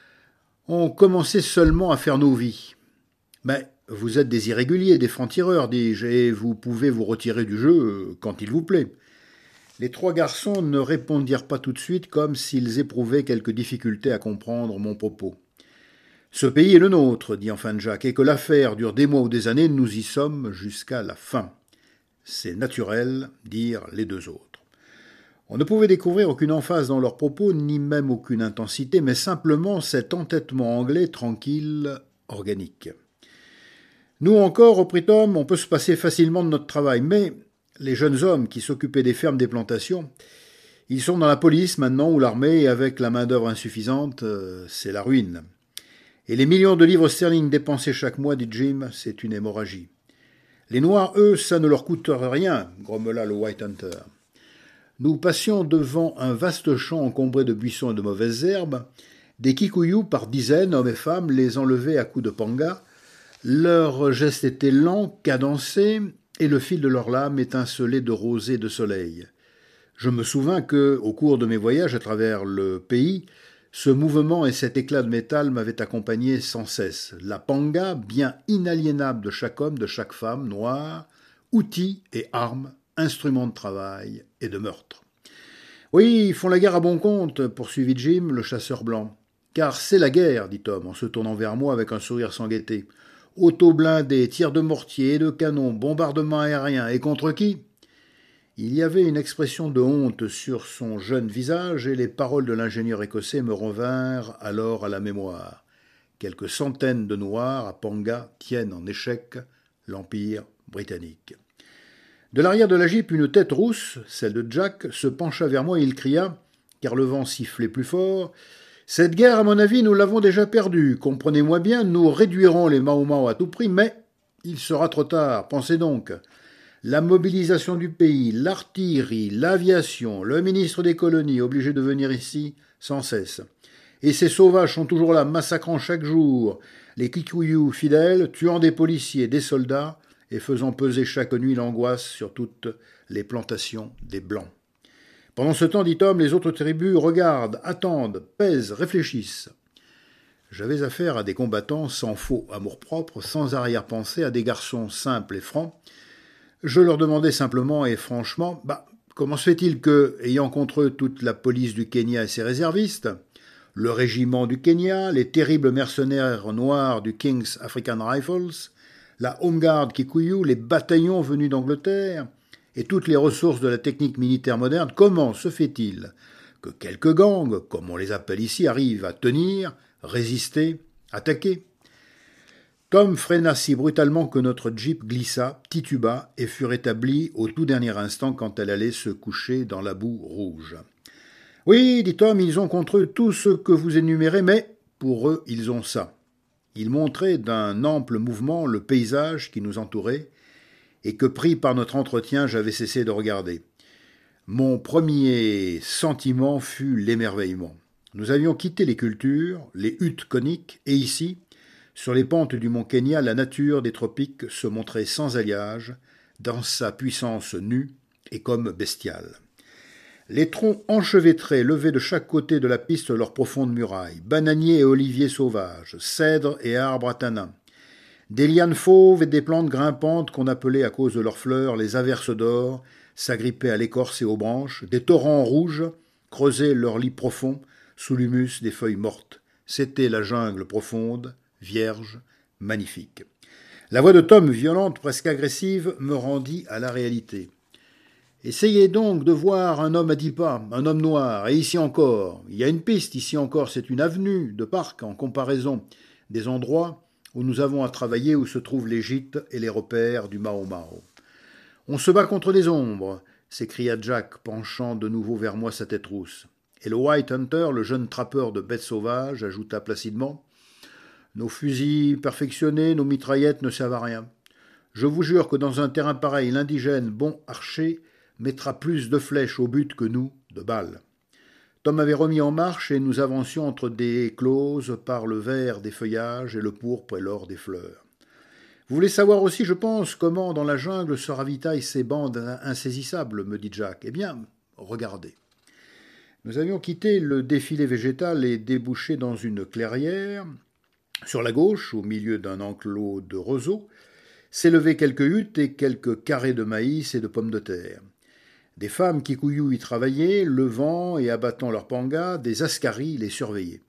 On commençait seulement à faire nos vies. Mais vous êtes des irréguliers, des francs-tireurs, dis-je, et vous pouvez vous retirer du jeu quand il vous plaît. Les trois garçons ne répondirent pas tout de suite, comme s'ils éprouvaient quelque difficulté à comprendre mon propos. Ce pays est le nôtre, dit enfin Jack, et que l'affaire dure des mois ou des années, nous y sommes jusqu'à la fin. C'est naturel, dirent les deux autres. On ne pouvait découvrir aucune emphase dans leurs propos, ni même aucune intensité, mais simplement cet entêtement anglais tranquille, organique. Nous encore, reprit Tom, on peut se passer facilement de notre travail, mais les jeunes hommes qui s'occupaient des fermes des plantations, ils sont dans la police maintenant ou l'armée, et avec la main-d'œuvre insuffisante, euh, c'est la ruine. Et les millions de livres sterling dépensés chaque mois, dit Jim, c'est une hémorragie. Les Noirs, eux, ça ne leur coûte rien, grommela le White Hunter. Nous passions devant un vaste champ encombré de buissons et de mauvaises herbes. Des kikuyus par dizaines, hommes et femmes, les enlevaient à coups de panga. Leurs gestes étaient lents, cadencés, et le fil de leurs lames étincelait de rosée et de soleil. Je me souvins que, au cours de mes voyages à travers le pays, ce mouvement et cet éclat de métal m'avaient accompagné sans cesse. La panga, bien inaliénable de chaque homme, de chaque femme noire, outils et armes, instruments de travail et de meurtre. Oui, ils font la guerre à bon compte, poursuivit Jim, le chasseur blanc. Car c'est la guerre, dit Tom, en se tournant vers moi avec un sourire sans gaieté. Auto-blindés, tirs de mortier et de canon, bombardements aériens, et contre qui ? Il y avait une expression de honte sur son jeune visage et les paroles de l'ingénieur écossais me revinrent alors à la mémoire. Quelques centaines de Noirs à Panga tiennent en échec l'Empire britannique. De l'arrière de la jeep, une tête rousse, celle de Jack, se pencha vers moi et il cria, car le vent sifflait plus fort, « Cette guerre, à mon avis, nous l'avons déjà perdue. Comprenez-moi bien, nous réduirons les Mau-Mau à tout prix, mais il sera trop tard. Pensez donc. La mobilisation du pays, l'artillerie, l'aviation, le ministre des colonies obligé de venir ici sans cesse. Et ces sauvages sont toujours là, massacrant chaque jour les kikuyus fidèles, tuant des policiers, des soldats, et faisant peser chaque nuit l'angoisse sur toutes les plantations des Blancs. Pendant ce temps, dit Tom, les autres tribus regardent, attendent, pèsent, réfléchissent. J'avais affaire à des combattants sans faux amour-propre, sans arrière-pensée, à des garçons simples et francs. Je leur demandais simplement et franchement, bah, comment se fait-il que, ayant contre eux toute la police du Kenya et ses réservistes, le régiment du Kenya, les terribles mercenaires noirs du King's African Rifles, la Home Guard Kikuyu, les bataillons venus d'Angleterre et toutes les ressources de la technique militaire moderne, comment se fait-il que quelques gangs, comme on les appelle ici, arrivent à tenir, résister, attaquer ? Tom freina si brutalement que notre Jeep glissa, tituba et fut rétabli au tout dernier instant quand elle allait se coucher dans la boue rouge. « Oui, dit Tom, ils ont contre eux tout ce que vous énumérez, mais pour eux, ils ont ça. » Il montrait d'un ample mouvement le paysage qui nous entourait et que, pris par notre entretien, j'avais cessé de regarder. Mon premier sentiment fut l'émerveillement. Nous avions quitté les cultures, les huttes coniques, et ici, sur les pentes du mont Kenya, la nature des tropiques se montrait sans alliage, dans sa puissance nue et comme bestiale. Les troncs enchevêtrés levaient de chaque côté de la piste leurs profondes murailles, bananiers et oliviers sauvages, cèdres et arbres à tanins, des lianes fauves et des plantes grimpantes qu'on appelait à cause de leurs fleurs les averses d'or, s'agrippaient à l'écorce et aux branches, des torrents rouges creusaient leurs lits profonds sous l'humus des feuilles mortes. C'était la jungle profonde, vierge, magnifique. La voix de Tom, violente, presque agressive, me rendit à la réalité. Essayez donc de voir un homme à dix pas, un homme noir, et ici encore. Il y a une piste, ici encore, c'est une avenue de parc en comparaison des endroits où nous avons à travailler, où se trouvent les gîtes et les repères du Mau Mau. On se bat contre des ombres, s'écria Jack, penchant de nouveau vers moi sa tête rousse. Et le White Hunter, le jeune trappeur de bêtes sauvages, ajouta placidement « Nos fusils perfectionnés, nos mitraillettes ne servent à rien. Je vous jure que dans un terrain pareil, l'indigène, bon archer, mettra plus de flèches au but que nous, de balles. » Tom avait remis en marche et nous avancions entre des closes par le vert des feuillages et le pourpre et l'or des fleurs. Vous voulez savoir aussi, je pense, comment dans la jungle se ravitaillent ces bandes insaisissables, me dit Jack. Eh bien, regardez. Nous avions quitté le défilé végétal et débouché dans une clairière. Sur la gauche, au milieu d'un enclos de roseaux, s'élevaient quelques huttes et quelques carrés de maïs et de pommes de terre. Des femmes Kikuyu y travaillaient, levant et abattant leurs pangas, des askaris les surveillaient.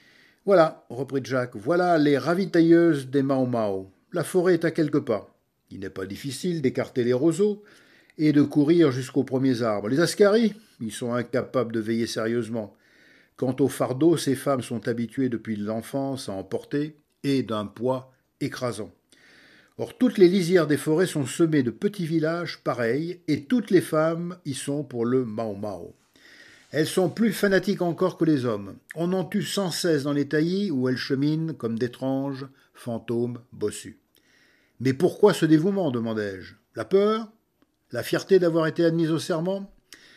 « Voilà, reprit Jack, voilà les ravitailleuses des Mau Mau. La forêt est à quelques pas. Il n'est pas difficile d'écarter les roseaux et de courir jusqu'aux premiers arbres. Les askaris, ils sont incapables de veiller sérieusement. Quant au fardeau, ces femmes sont habituées depuis l'enfance à en porter et d'un poids écrasant. Or, toutes les lisières des forêts sont semées de petits villages pareils et toutes les femmes y sont pour le Mau Mau. Elles sont plus fanatiques encore que les hommes. On en tue sans cesse dans les taillis où elles cheminent comme d'étranges fantômes bossus. « Mais pourquoi ce dévouement ?» demandai-je. « La peur ? La fierté d'avoir été admise au serment ?»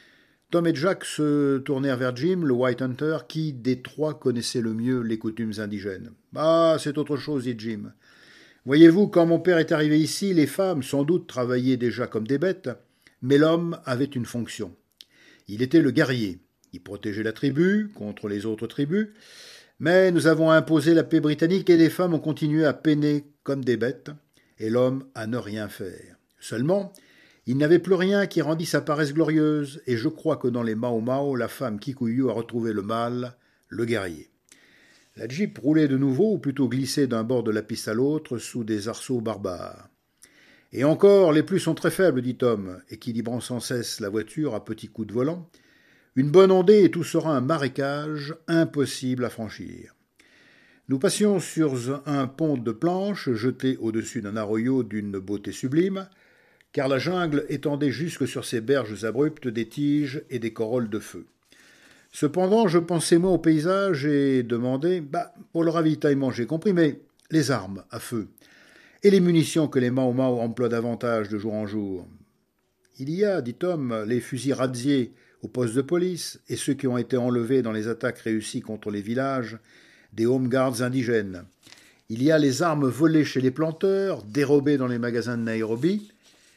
Tom et Jack se tournèrent vers Jim, le White Hunter, qui des trois connaissait le mieux les coutumes indigènes. « Ah, c'est autre chose, dit Jim. Voyez-vous, quand mon père est arrivé ici, les femmes, sans doute, travaillaient déjà comme des bêtes, mais l'homme avait une fonction. Il était le guerrier. Il protégeait la tribu contre les autres tribus, mais nous avons imposé la paix britannique et les femmes ont continué à peiner comme des bêtes, et l'homme à ne rien faire. Seulement, il n'avait plus rien qui rendît sa paresse glorieuse, et je crois que dans les Mau Mau, la femme Kikuyu a retrouvé le mâle, le guerrier. La Jeep roulait de nouveau, ou plutôt glissait d'un bord de la piste à l'autre, sous des arceaux barbares. « Et encore, les pluies sont très faibles, dit Tom, équilibrant sans cesse la voiture à petits coups de volant. Une bonne ondée et tout sera un marécage impossible à franchir. » Nous passions sur un pont de planches jeté au-dessus d'un arroyo d'une beauté sublime, car la jungle étendait jusque sur ces berges abruptes des tiges et des corolles de feu. Cependant, je pensais moi au paysage et demandai, bah, pour le ravitaillement j'ai compris, mais les armes à feu et les munitions que les Mau Mau emploient davantage de jour en jour. Il y a, dit Tom, les fusils Radzier au poste de police et ceux qui ont été enlevés dans les attaques réussies contre les villages des Home Guards indigènes. Il y a les armes volées chez les planteurs, dérobées dans les magasins de Nairobi,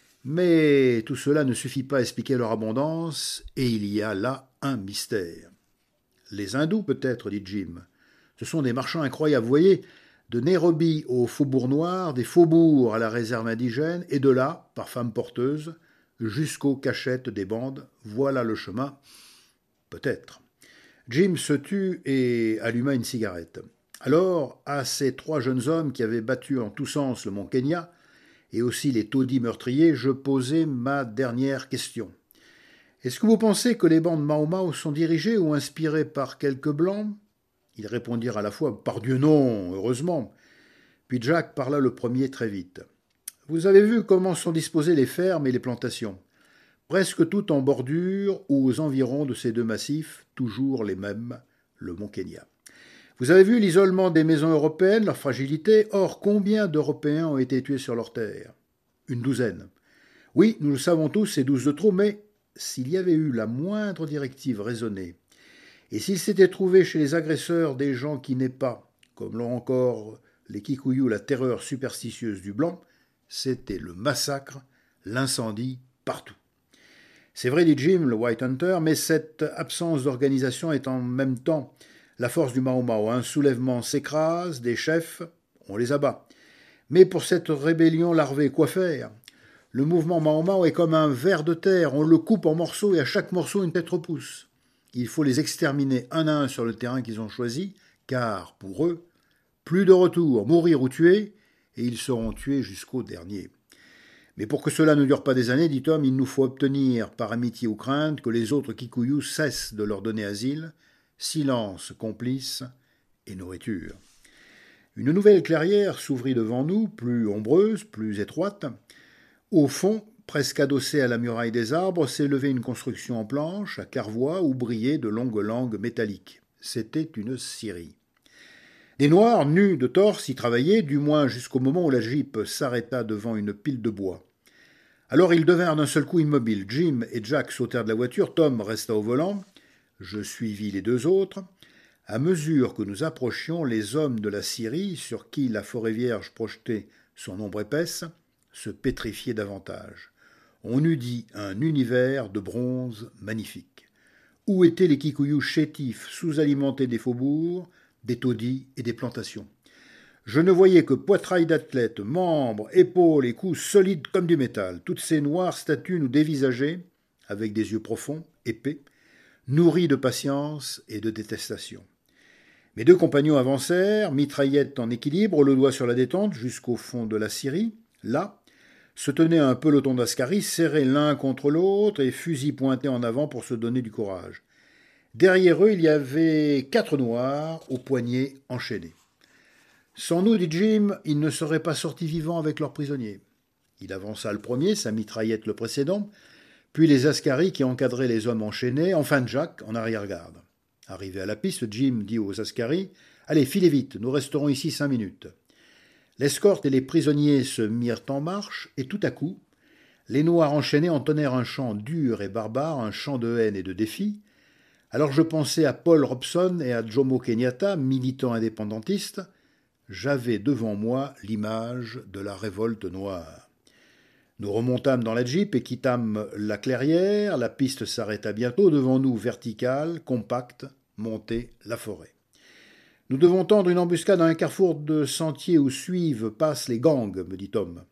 mais tout cela ne suffit pas à expliquer leur abondance, et il y a là un mystère. Les hindous, peut-être, dit Jim. Ce sont des marchands incroyables, vous voyez, de Nairobi au Faubourg Noir, des faubourgs à la réserve indigène, et de là, par femmes porteuses, jusqu'aux cachettes des bandes. Voilà le chemin. Peut-être. Jim se tut et alluma une cigarette. Alors, à ces trois jeunes hommes qui avaient battu en tous sens le mont Kenya, et aussi les taudis meurtriers, je posai ma dernière question. Est-ce que vous pensez que les bandes Mau Mau sont dirigées ou inspirées par quelques blancs ? Ils répondirent à la fois « Pardieu non, heureusement !» Puis Jack parla le premier très vite. « Vous avez vu comment sont disposées les fermes et les plantations, presque toutes en bordure ou aux environs de ces deux massifs, toujours les mêmes, le mont Kenya. Vous avez vu l'isolement des maisons européennes, leur fragilité. Or, combien d'Européens ont été tués sur leur terre ? Une douzaine. Oui, nous le savons tous, c'est douze de trop, mais s'il y avait eu la moindre directive raisonnée, et s'il s'était trouvé chez les agresseurs des gens qui n'est pas, comme l'ont encore les Kikuyu, la terreur superstitieuse du blanc, c'était le massacre, l'incendie, partout. C'est vrai, dit Jim, le White Hunter, mais cette absence d'organisation est en même temps la force du Mau Mau. Un soulèvement s'écrase, des chefs, on les abat. Mais pour cette rébellion larvée, quoi faire ? Le mouvement Mau Mau est comme un ver de terre, on le coupe en morceaux et à chaque morceau une tête repousse. Il faut les exterminer un à un sur le terrain qu'ils ont choisi, car, pour eux, plus de retour, mourir ou tuer, et ils seront tués jusqu'au dernier. Mais pour que cela ne dure pas des années, dit Tom, il nous faut obtenir, par amitié ou crainte, que les autres Kikuyu cessent de leur donner asile, silence complice et nourriture. Une nouvelle clairière s'ouvrit devant nous, plus ombreuse, plus étroite. Au fond, presque adossée à la muraille des arbres, s'élevait une construction en planches, à carvois, où brillaient de longues langues métalliques. C'était une scierie. Des Noirs, nus de torse, y travaillaient, du moins jusqu'au moment où la Jeep s'arrêta devant une pile de bois. Alors ils devinrent d'un seul coup immobiles. Jim et Jack sautèrent de la voiture, Tom resta au volant. Je suivis les deux autres. À mesure que nous approchions, les hommes de la scierie, sur qui la forêt vierge projetait son ombre épaisse, se pétrifiaient davantage. On eût dit un univers de bronze magnifique. Où étaient les Kikuyu chétifs, sous-alimentés des faubourgs, des taudis et des plantations. Je ne voyais que poitrail d'athlète, membres, épaules et coups solides comme du métal. Toutes ces noires statues nous dévisageaient, avec des yeux profonds, épais, nourris de patience et de détestation. Mes deux compagnons avancèrent, mitraillettes en équilibre, le doigt sur la détente, jusqu'au fond de la scierie. Là, se tenait un peloton d'ascaris, serrés l'un contre l'autre et fusils pointés en avant pour se donner du courage. Derrière eux, il y avait quatre noirs, aux poignets enchaînés. Sans nous, dit Jim, ils ne seraient pas sortis vivants avec leurs prisonniers. Il avança le premier, sa mitraillette le précédent, puis les ascaris qui encadraient les hommes enchaînés, enfin Jack en arrière-garde. Arrivé à la piste, Jim dit aux ascaris « Allez, filez vite, nous resterons ici cinq minutes. » L'escorte et les prisonniers se mirent en marche, et tout à coup, les Noirs enchaînés entonnèrent un chant dur et barbare, un chant de haine et de défi. Alors je pensais à Paul Robeson et à Jomo Kenyatta, militants indépendantistes. J'avais devant moi l'image de la révolte noire. Nous remontâmes dans la Jeep et quittâmes la clairière. La piste s'arrêta bientôt. Devant nous, verticale, compacte, montait la forêt. Nous devons tendre une embuscade à un carrefour de sentiers où suivent, passent les gangs, me dit Tom.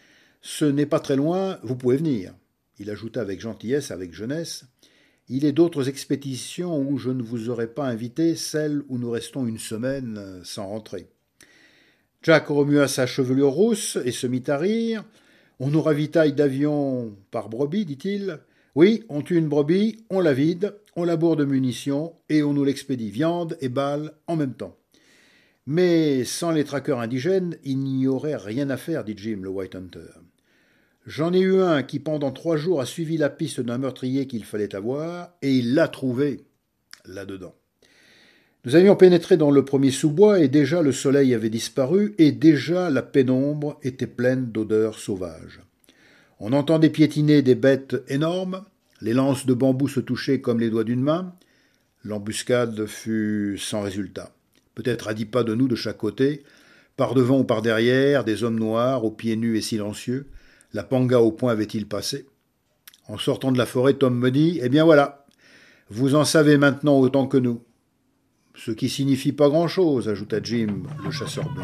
Ce n'est pas très loin, vous pouvez venir. Il ajouta avec gentillesse, avec jeunesse. Il est d'autres expéditions où je ne vous aurais pas invité, celles où nous restons une semaine sans rentrer. Jack remua sa chevelure rousse et se mit à rire. On nous ravitaille d'avions par brebis, dit-il. Oui, on tue une brebis, on la vide, on la bourre de munitions et on nous l'expédie, viande et balles en même temps. Mais sans les traqueurs indigènes, il n'y aurait rien à faire, dit Jim, le White Hunter. J'en ai eu un qui, pendant trois jours, a suivi la piste d'un meurtrier qu'il fallait avoir, et il l'a trouvé là-dedans. Nous avions pénétré dans le premier sous-bois, et déjà le soleil avait disparu, et déjà la pénombre était pleine d'odeurs sauvages. On entendait piétiner des bêtes énormes, les lances de bambou se touchaient comme les doigts d'une main. L'embuscade fut sans résultat. Peut-être à dix pas de nous de chaque côté, par devant ou par derrière, des hommes noirs, aux pieds nus et silencieux. La panga au poing avait-il passé ? En sortant de la forêt, Tom me dit « Eh bien voilà, vous en savez maintenant autant que nous. » Ce qui signifie pas grand-chose, ajouta Jim, le chasseur blanc.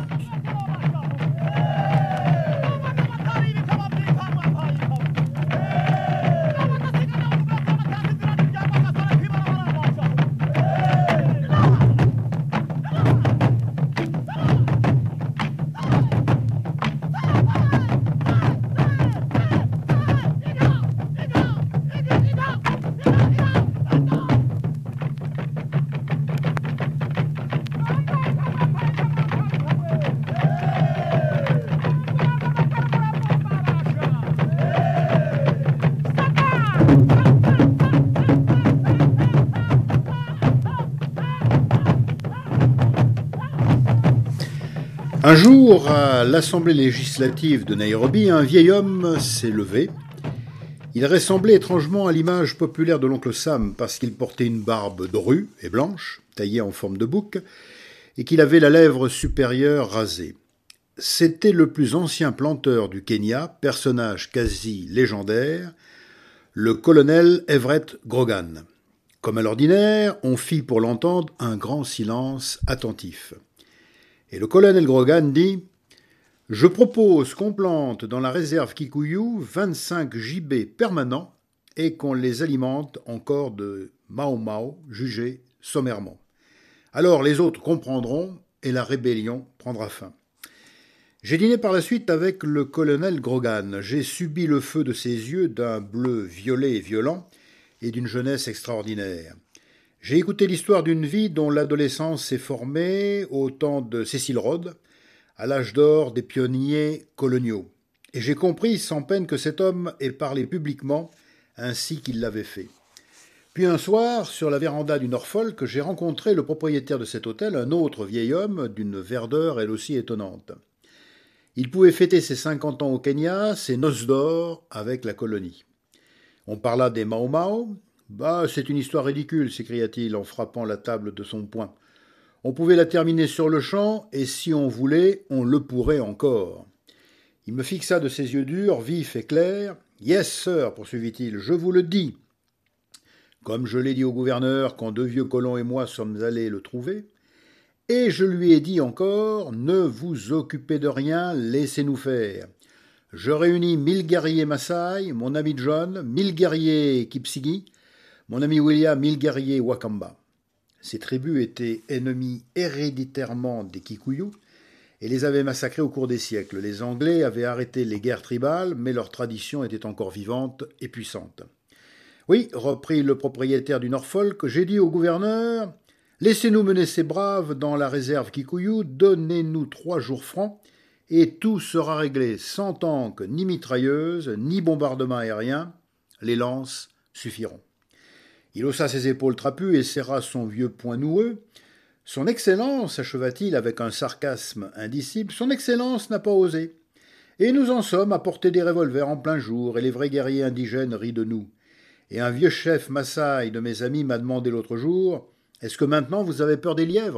Un jour, à l'Assemblée législative de Nairobi, un vieil homme s'est levé. Il ressemblait étrangement à l'image populaire de l'oncle Sam parce qu'il portait une barbe drue et blanche, taillée en forme de bouc, et qu'il avait la lèvre supérieure rasée. C'était le plus ancien planteur du Kenya, personnage quasi légendaire, le colonel Everett Grogan. Comme à l'ordinaire, on fit pour l'entendre un grand silence attentif. Et le colonel Grogan dit « Je propose qu'on plante dans la réserve Kikuyu vingt-cinq gibets permanents et qu'on les alimente encore de Mau-Mau jugés sommairement. Alors les autres comprendront et la rébellion prendra fin. » J'ai dîné par la suite avec le colonel Grogan. J'ai subi le feu de ses yeux d'un bleu violet et violent et d'une jeunesse extraordinaire. J'ai écouté l'histoire d'une vie dont l'adolescence s'est formée au temps de Cecil Rhodes, à l'âge d'or des pionniers coloniaux. Et j'ai compris sans peine que cet homme ait parlé publiquement ainsi qu'il l'avait fait. Puis un soir, sur la véranda du Norfolk, j'ai rencontré le propriétaire de cet hôtel, un autre vieil homme d'une verdeur elle aussi étonnante. Il pouvait fêter ses cinquante ans au Kenya, ses noces d'or avec la colonie. On parla des Mau-Mau. « Bah, c'est une histoire ridicule, s'écria-t-il en frappant la table de son poing. On pouvait la terminer sur le champ, et si on voulait, on le pourrait encore. » Il me fixa de ses yeux durs, vifs et clairs. « Yes, sir, poursuivit-il, je vous le dis. Comme je l'ai dit au gouverneur quand deux vieux colons et moi sommes allés le trouver. Et je lui ai dit encore, ne vous occupez de rien, laissez-nous faire. Je réunis mille guerriers Maasai, mon ami John, mille guerriers Kipsigis, mon ami William, mille guerriers Wakamba. Ces tribus étaient ennemies héréditairement des Kikuyu et les avaient massacrés au cours des siècles. Les Anglais avaient arrêté les guerres tribales, mais leur tradition était encore vivante et puissante. Oui, reprit le propriétaire du Norfolk, j'ai dit au gouverneur, laissez-nous mener ces braves dans la réserve Kikuyu, donnez-nous trois jours francs, et tout sera réglé, sans tanks, ni mitrailleuses, ni bombardements aériens, les lances suffiront. Il haussa ses épaules trapues et serra son vieux poing noueux. Son Excellence, acheva-t-il avec un sarcasme indicible, son Excellence n'a pas osé. Et nous en sommes à porter des revolvers en plein jour, et les vrais guerriers indigènes rient de nous. Et un vieux chef Maasai de mes amis m'a demandé l'autre jour, « Est-ce que maintenant vous avez peur des lièvres ?»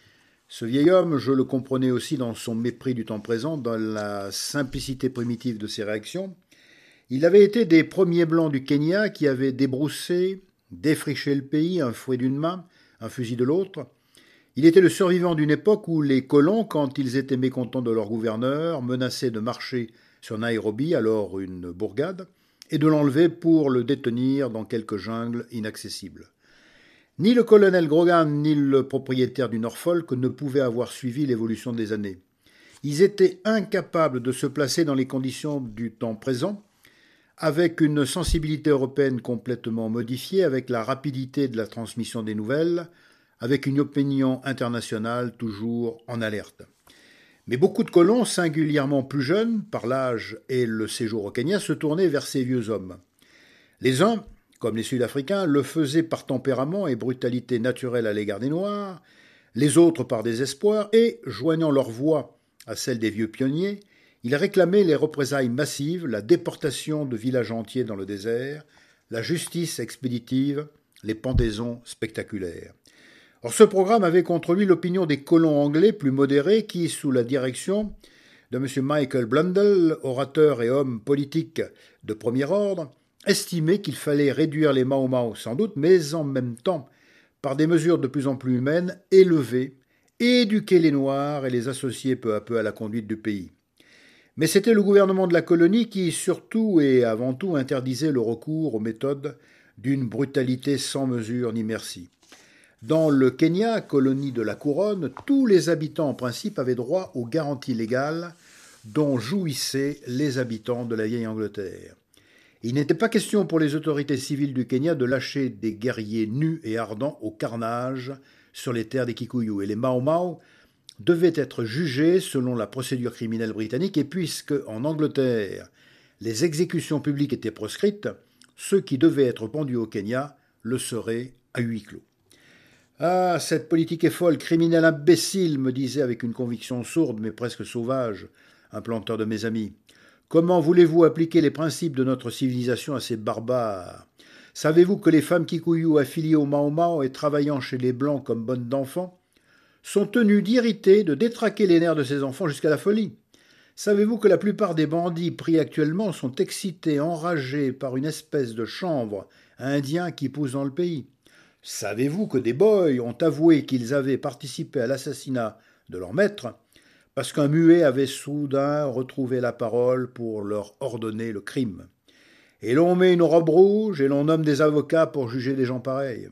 Ce vieil homme, je le comprenais aussi dans son mépris du temps présent, dans la simplicité primitive de ses réactions. Il avait été des premiers blancs du Kenya qui avaient débroussé, défriché le pays, un fouet d'une main, un fusil de l'autre. Il était le survivant d'une époque où les colons, quand ils étaient mécontents de leur gouverneur, menaçaient de marcher sur Nairobi, alors une bourgade, et de l'enlever pour le détenir dans quelque jungle inaccessible. Ni le colonel Grogan ni le propriétaire du Norfolk ne pouvaient avoir suivi l'évolution des années. Ils étaient incapables de se placer dans les conditions du temps présent, avec une sensibilité européenne complètement modifiée, avec la rapidité de la transmission des nouvelles, avec une opinion internationale toujours en alerte. Mais beaucoup de colons, singulièrement plus jeunes, par l'âge et le séjour au Kenya, se tournaient vers ces vieux hommes. Les uns, comme les Sud-Africains, le faisaient par tempérament et brutalité naturelle à l'égard des Noirs, les autres par désespoir, et, joignant leur voix à celle des vieux pionniers, ils réclamaient les représailles massives, la déportation de villages entiers dans le désert, la justice expéditive, les pendaisons spectaculaires. Or, ce programme avait contre lui l'opinion des colons anglais plus modérés qui, sous la direction de M. Michael Blundell, orateur et homme politique de premier ordre, estimaient qu'il fallait réduire les Mau-Mau sans doute, mais en même temps, par des mesures de plus en plus humaines, élever et éduquer les Noirs et les associer peu à peu à la conduite du pays. Mais c'était le gouvernement de la colonie qui, surtout et avant tout, interdisait le recours aux méthodes d'une brutalité sans mesure ni merci. Dans le Kenya, colonie de la couronne, tous les habitants en principe avaient droit aux garanties légales dont jouissaient les habitants de la vieille Angleterre. Il n'était pas question pour les autorités civiles du Kenya de lâcher des guerriers nus et ardents au carnage sur les terres des Kikuyu, et les Mau-Mau devaient être jugés selon la procédure criminelle britannique, et puisque, en Angleterre, les exécutions publiques étaient proscrites, ceux qui devaient être pendus au Kenya le seraient à huis clos. Ah, cette politique est folle, criminelle, imbécile, me disait avec une conviction sourde mais presque sauvage un planteur de mes amis. Comment voulez-vous appliquer les principes de notre civilisation à ces barbares? Savez-vous que les femmes kikuyu affiliées au Mao Mao et travaillant chez les Blancs comme bonnes d'enfants sont tenues d'irriter, de détraquer les nerfs de ces enfants jusqu'à la folie? Savez-vous que la plupart des bandits pris actuellement sont excités, enragés par une espèce de chanvre indien qui pousse dans le pays? Savez-vous que des boys ont avoué qu'ils avaient participé à l'assassinat de leur maître parce qu'un muet avait soudain retrouvé la parole pour leur ordonner le crime? Et l'on met une robe rouge et l'on nomme des avocats pour juger des gens pareils.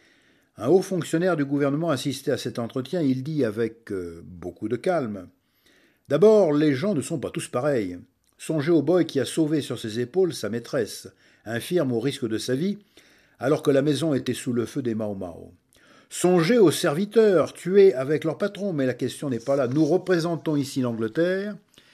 Un haut fonctionnaire du gouvernement assistait à cet entretien. Il dit avec euh, beaucoup de calme: d'abord, les gens ne sont pas tous pareils. Songez au boy qui a sauvé sur ses épaules sa maîtresse, infirme au risque de sa vie, alors que la maison était sous le feu des Mao Mao. Songez aux serviteurs tués avec leur patron, mais la question n'est pas là. Nous représentons ici l'Angleterre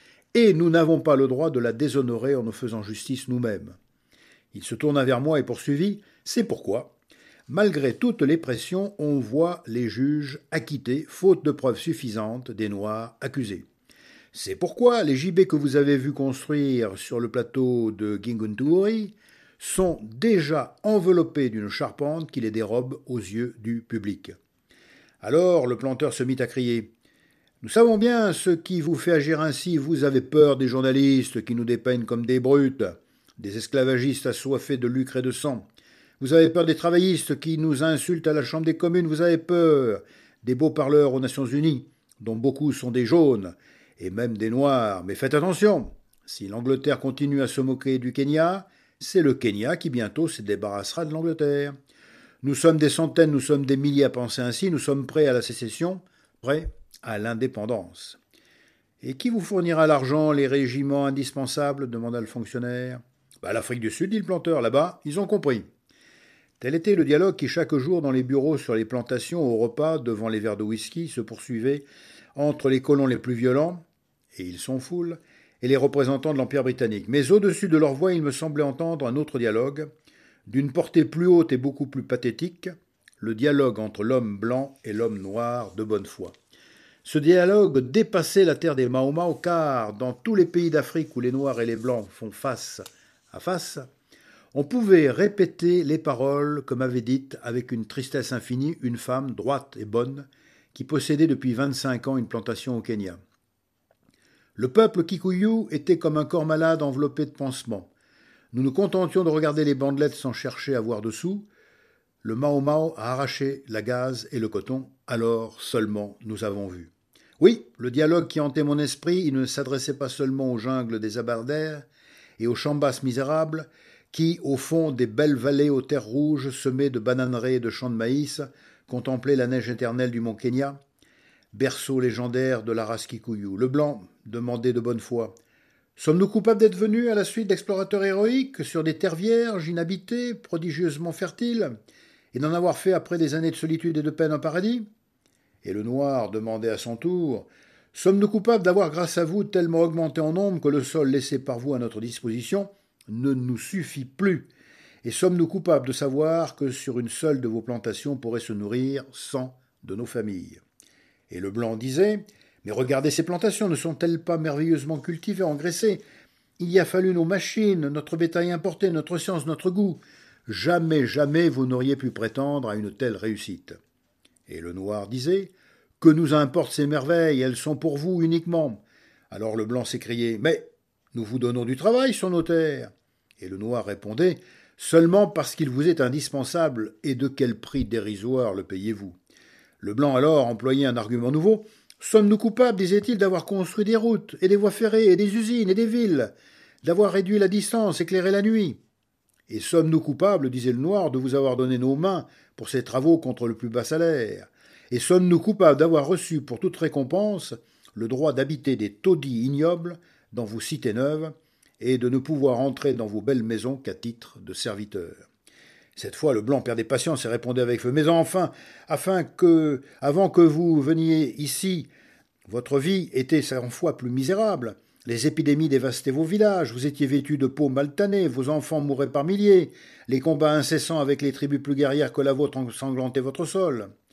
et nous n'avons pas le droit de la déshonorer en nous faisant justice nous-mêmes. Il se tourna vers moi et poursuivit: c'est pourquoi, malgré toutes les pressions, on voit les juges acquittés, faute de preuves suffisantes, des Noirs accusés. C'est pourquoi les gibets que vous avez vus construire sur le plateau de Ginguturi sont déjà enveloppés d'une charpente qui les dérobe aux yeux du public. Alors le planteur se mit à crier: nous savons bien ce qui vous fait agir ainsi. Vous avez peur des journalistes qui nous dépeignent comme des brutes, des esclavagistes assoiffés de lucre et de sang. Vous avez peur des travaillistes qui nous insultent à la Chambre des communes. Vous avez peur des beaux parleurs aux Nations Unies, dont beaucoup sont des jaunes, et même des noirs. Mais faites attention, si l'Angleterre continue à se moquer du Kenya, c'est le Kenya qui bientôt se débarrassera de l'Angleterre. Nous sommes des centaines, nous sommes des milliers à penser ainsi, nous sommes prêts à la sécession, prêts à l'indépendance. Et qui vous fournira l'argent, les régiments indispensables? Demanda le fonctionnaire. Bah, l'Afrique du Sud, dit le planteur, là-bas, ils ont compris. Tel était le dialogue qui, chaque jour, dans les bureaux, sur les plantations, au repas, devant les verres de whisky, se poursuivait entre les colons les plus violents, et ils sont foules, et les représentants de l'Empire britannique. Mais au-dessus de leur voix, il me semblait entendre un autre dialogue, d'une portée plus haute et beaucoup plus pathétique, le dialogue entre l'homme blanc et l'homme noir de bonne foi. Ce dialogue dépassait la terre des Mao Mao, car dans tous les pays d'Afrique où les Noirs et les Blancs font face à face, on pouvait répéter les paroles que m'avait dites avec une tristesse infinie une femme droite et bonne qui possédait depuis vingt-cinq ans une plantation au Kenya. Le peuple Kikuyu était comme un corps malade enveloppé de pansements. Nous nous contentions de regarder les bandelettes sans chercher à voir dessous. Le Mao Mao a arraché la gaze et le coton, alors seulement nous avons vu. Oui, le dialogue qui hantait mon esprit, il ne s'adressait pas seulement aux jungles des Aberdères et aux chambas misérables qui, au fond des belles vallées aux terres rouges semées de bananeraies et de champs de maïs, contemplaient la neige éternelle du mont Kenya, berceau légendaire de la race Kikuyu. Le blanc demandait de bonne foi: sommes-nous coupables d'être venus à la suite d'explorateurs héroïques sur des terres vierges, inhabitées, prodigieusement fertiles, et d'en avoir fait après des années de solitude et de peine un paradis? Et le noir demandait à son tour: sommes-nous coupables d'avoir, grâce à vous, tellement augmenté en nombre que le sol laissé par vous à notre disposition ne nous suffit plus? Et sommes-nous coupables de savoir que sur une seule de vos plantations pourrait se nourrir cent de nos familles? Et le blanc disait: mais regardez ces plantations, ne sont-elles pas merveilleusement cultivées, engraissées? Il y a fallu nos machines, notre bétail importé, notre science, notre goût. Jamais, jamais vous n'auriez pu prétendre à une telle réussite. Et le noir disait: que nous importent ces merveilles, elles sont pour vous uniquement. Alors le blanc s'écriait: mais nous vous donnons du travail sur nos terres. Et le noir répondait: seulement parce qu'il vous est indispensable, et de quel prix dérisoire le payez-vous? Le blanc alors employait un argument nouveau. Sommes-nous coupables, disait-il, d'avoir construit des routes, et des voies ferrées, et des usines, et des villes, d'avoir réduit la distance, éclairé la nuit? Et sommes-nous coupables, disait le noir, de vous avoir donné nos mains pour ces travaux contre le plus bas salaire? Et sommes-nous coupables d'avoir reçu pour toute récompense le droit d'habiter des taudis ignobles dans vos cités neuves, et de ne pouvoir entrer dans vos belles maisons qu'à titre de serviteurs? Cette fois, le blanc perdait patience et répondait avec feu: mais enfin, afin que, avant que vous veniez ici, votre vie était cent fois plus misérable. Les épidémies dévastaient vos villages, vous étiez vêtus de peaux mal tannées, vos enfants mouraient par milliers, les combats incessants avec les tribus plus guerrières que la vôtre ensanglantaient votre sol.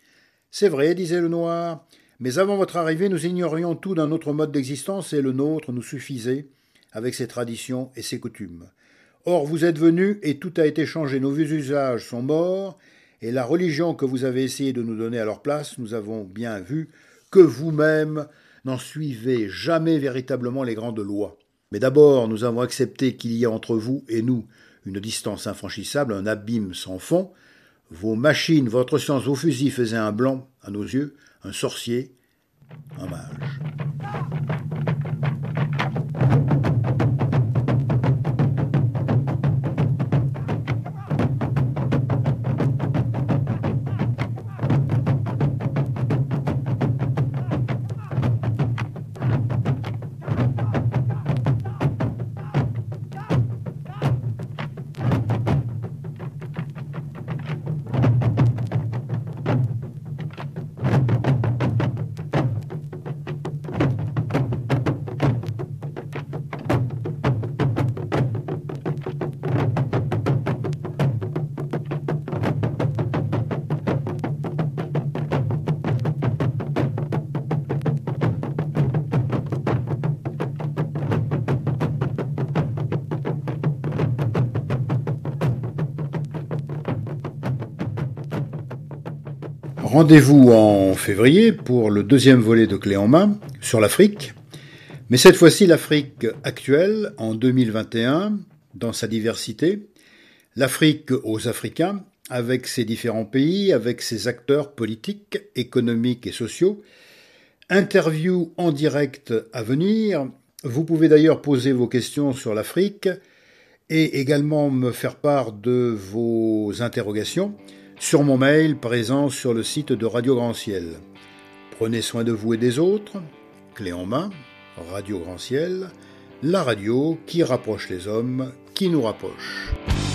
C'est vrai, disait le noir, mais avant votre arrivée, nous ignorions tout d'un autre mode d'existence et le nôtre nous suffisait, avec ses traditions et ses coutumes. Or, vous êtes venus et tout a été changé. Nos vieux usages sont morts et la religion que vous avez essayé de nous donner à leur place, nous avons bien vu que vous-même n'en suivez jamais véritablement les grandes lois. Mais d'abord, nous avons accepté qu'il y ait entre vous et nous une distance infranchissable, un abîme sans fond. Vos machines, votre science, vos fusils faisaient un blanc, à nos yeux, un sorcier, un mage. Rendez-vous en février pour le deuxième volet de Clé en main sur l'Afrique, mais cette fois-ci l'Afrique actuelle en deux mille vingt et un, dans sa diversité, l'Afrique aux Africains, avec ses différents pays, avec ses acteurs politiques, économiques et sociaux, interview en direct à venir. Vous pouvez d'ailleurs poser vos questions sur l'Afrique et également me faire part de vos interrogations sur mon mail présent sur le site de Radio Grand Ciel. Prenez soin de vous et des autres. Clé en main, Radio Grand Ciel, la radio qui rapproche les hommes, qui nous rapproche.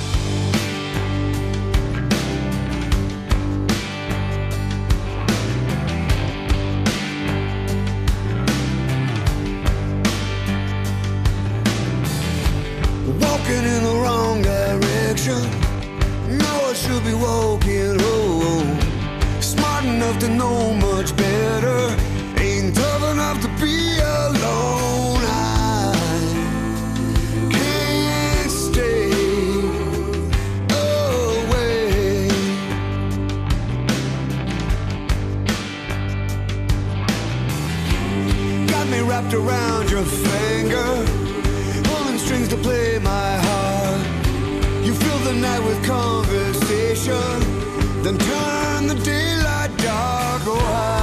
Walking in the wrong direction. No, I should be walking home. Smart enough to know much better. Ain't tough enough to be alone. I can't stay away. Got me wrapped around your finger, pulling strings to play my heart. You fill the night with conversation, then turn the daylight dark. Oh, I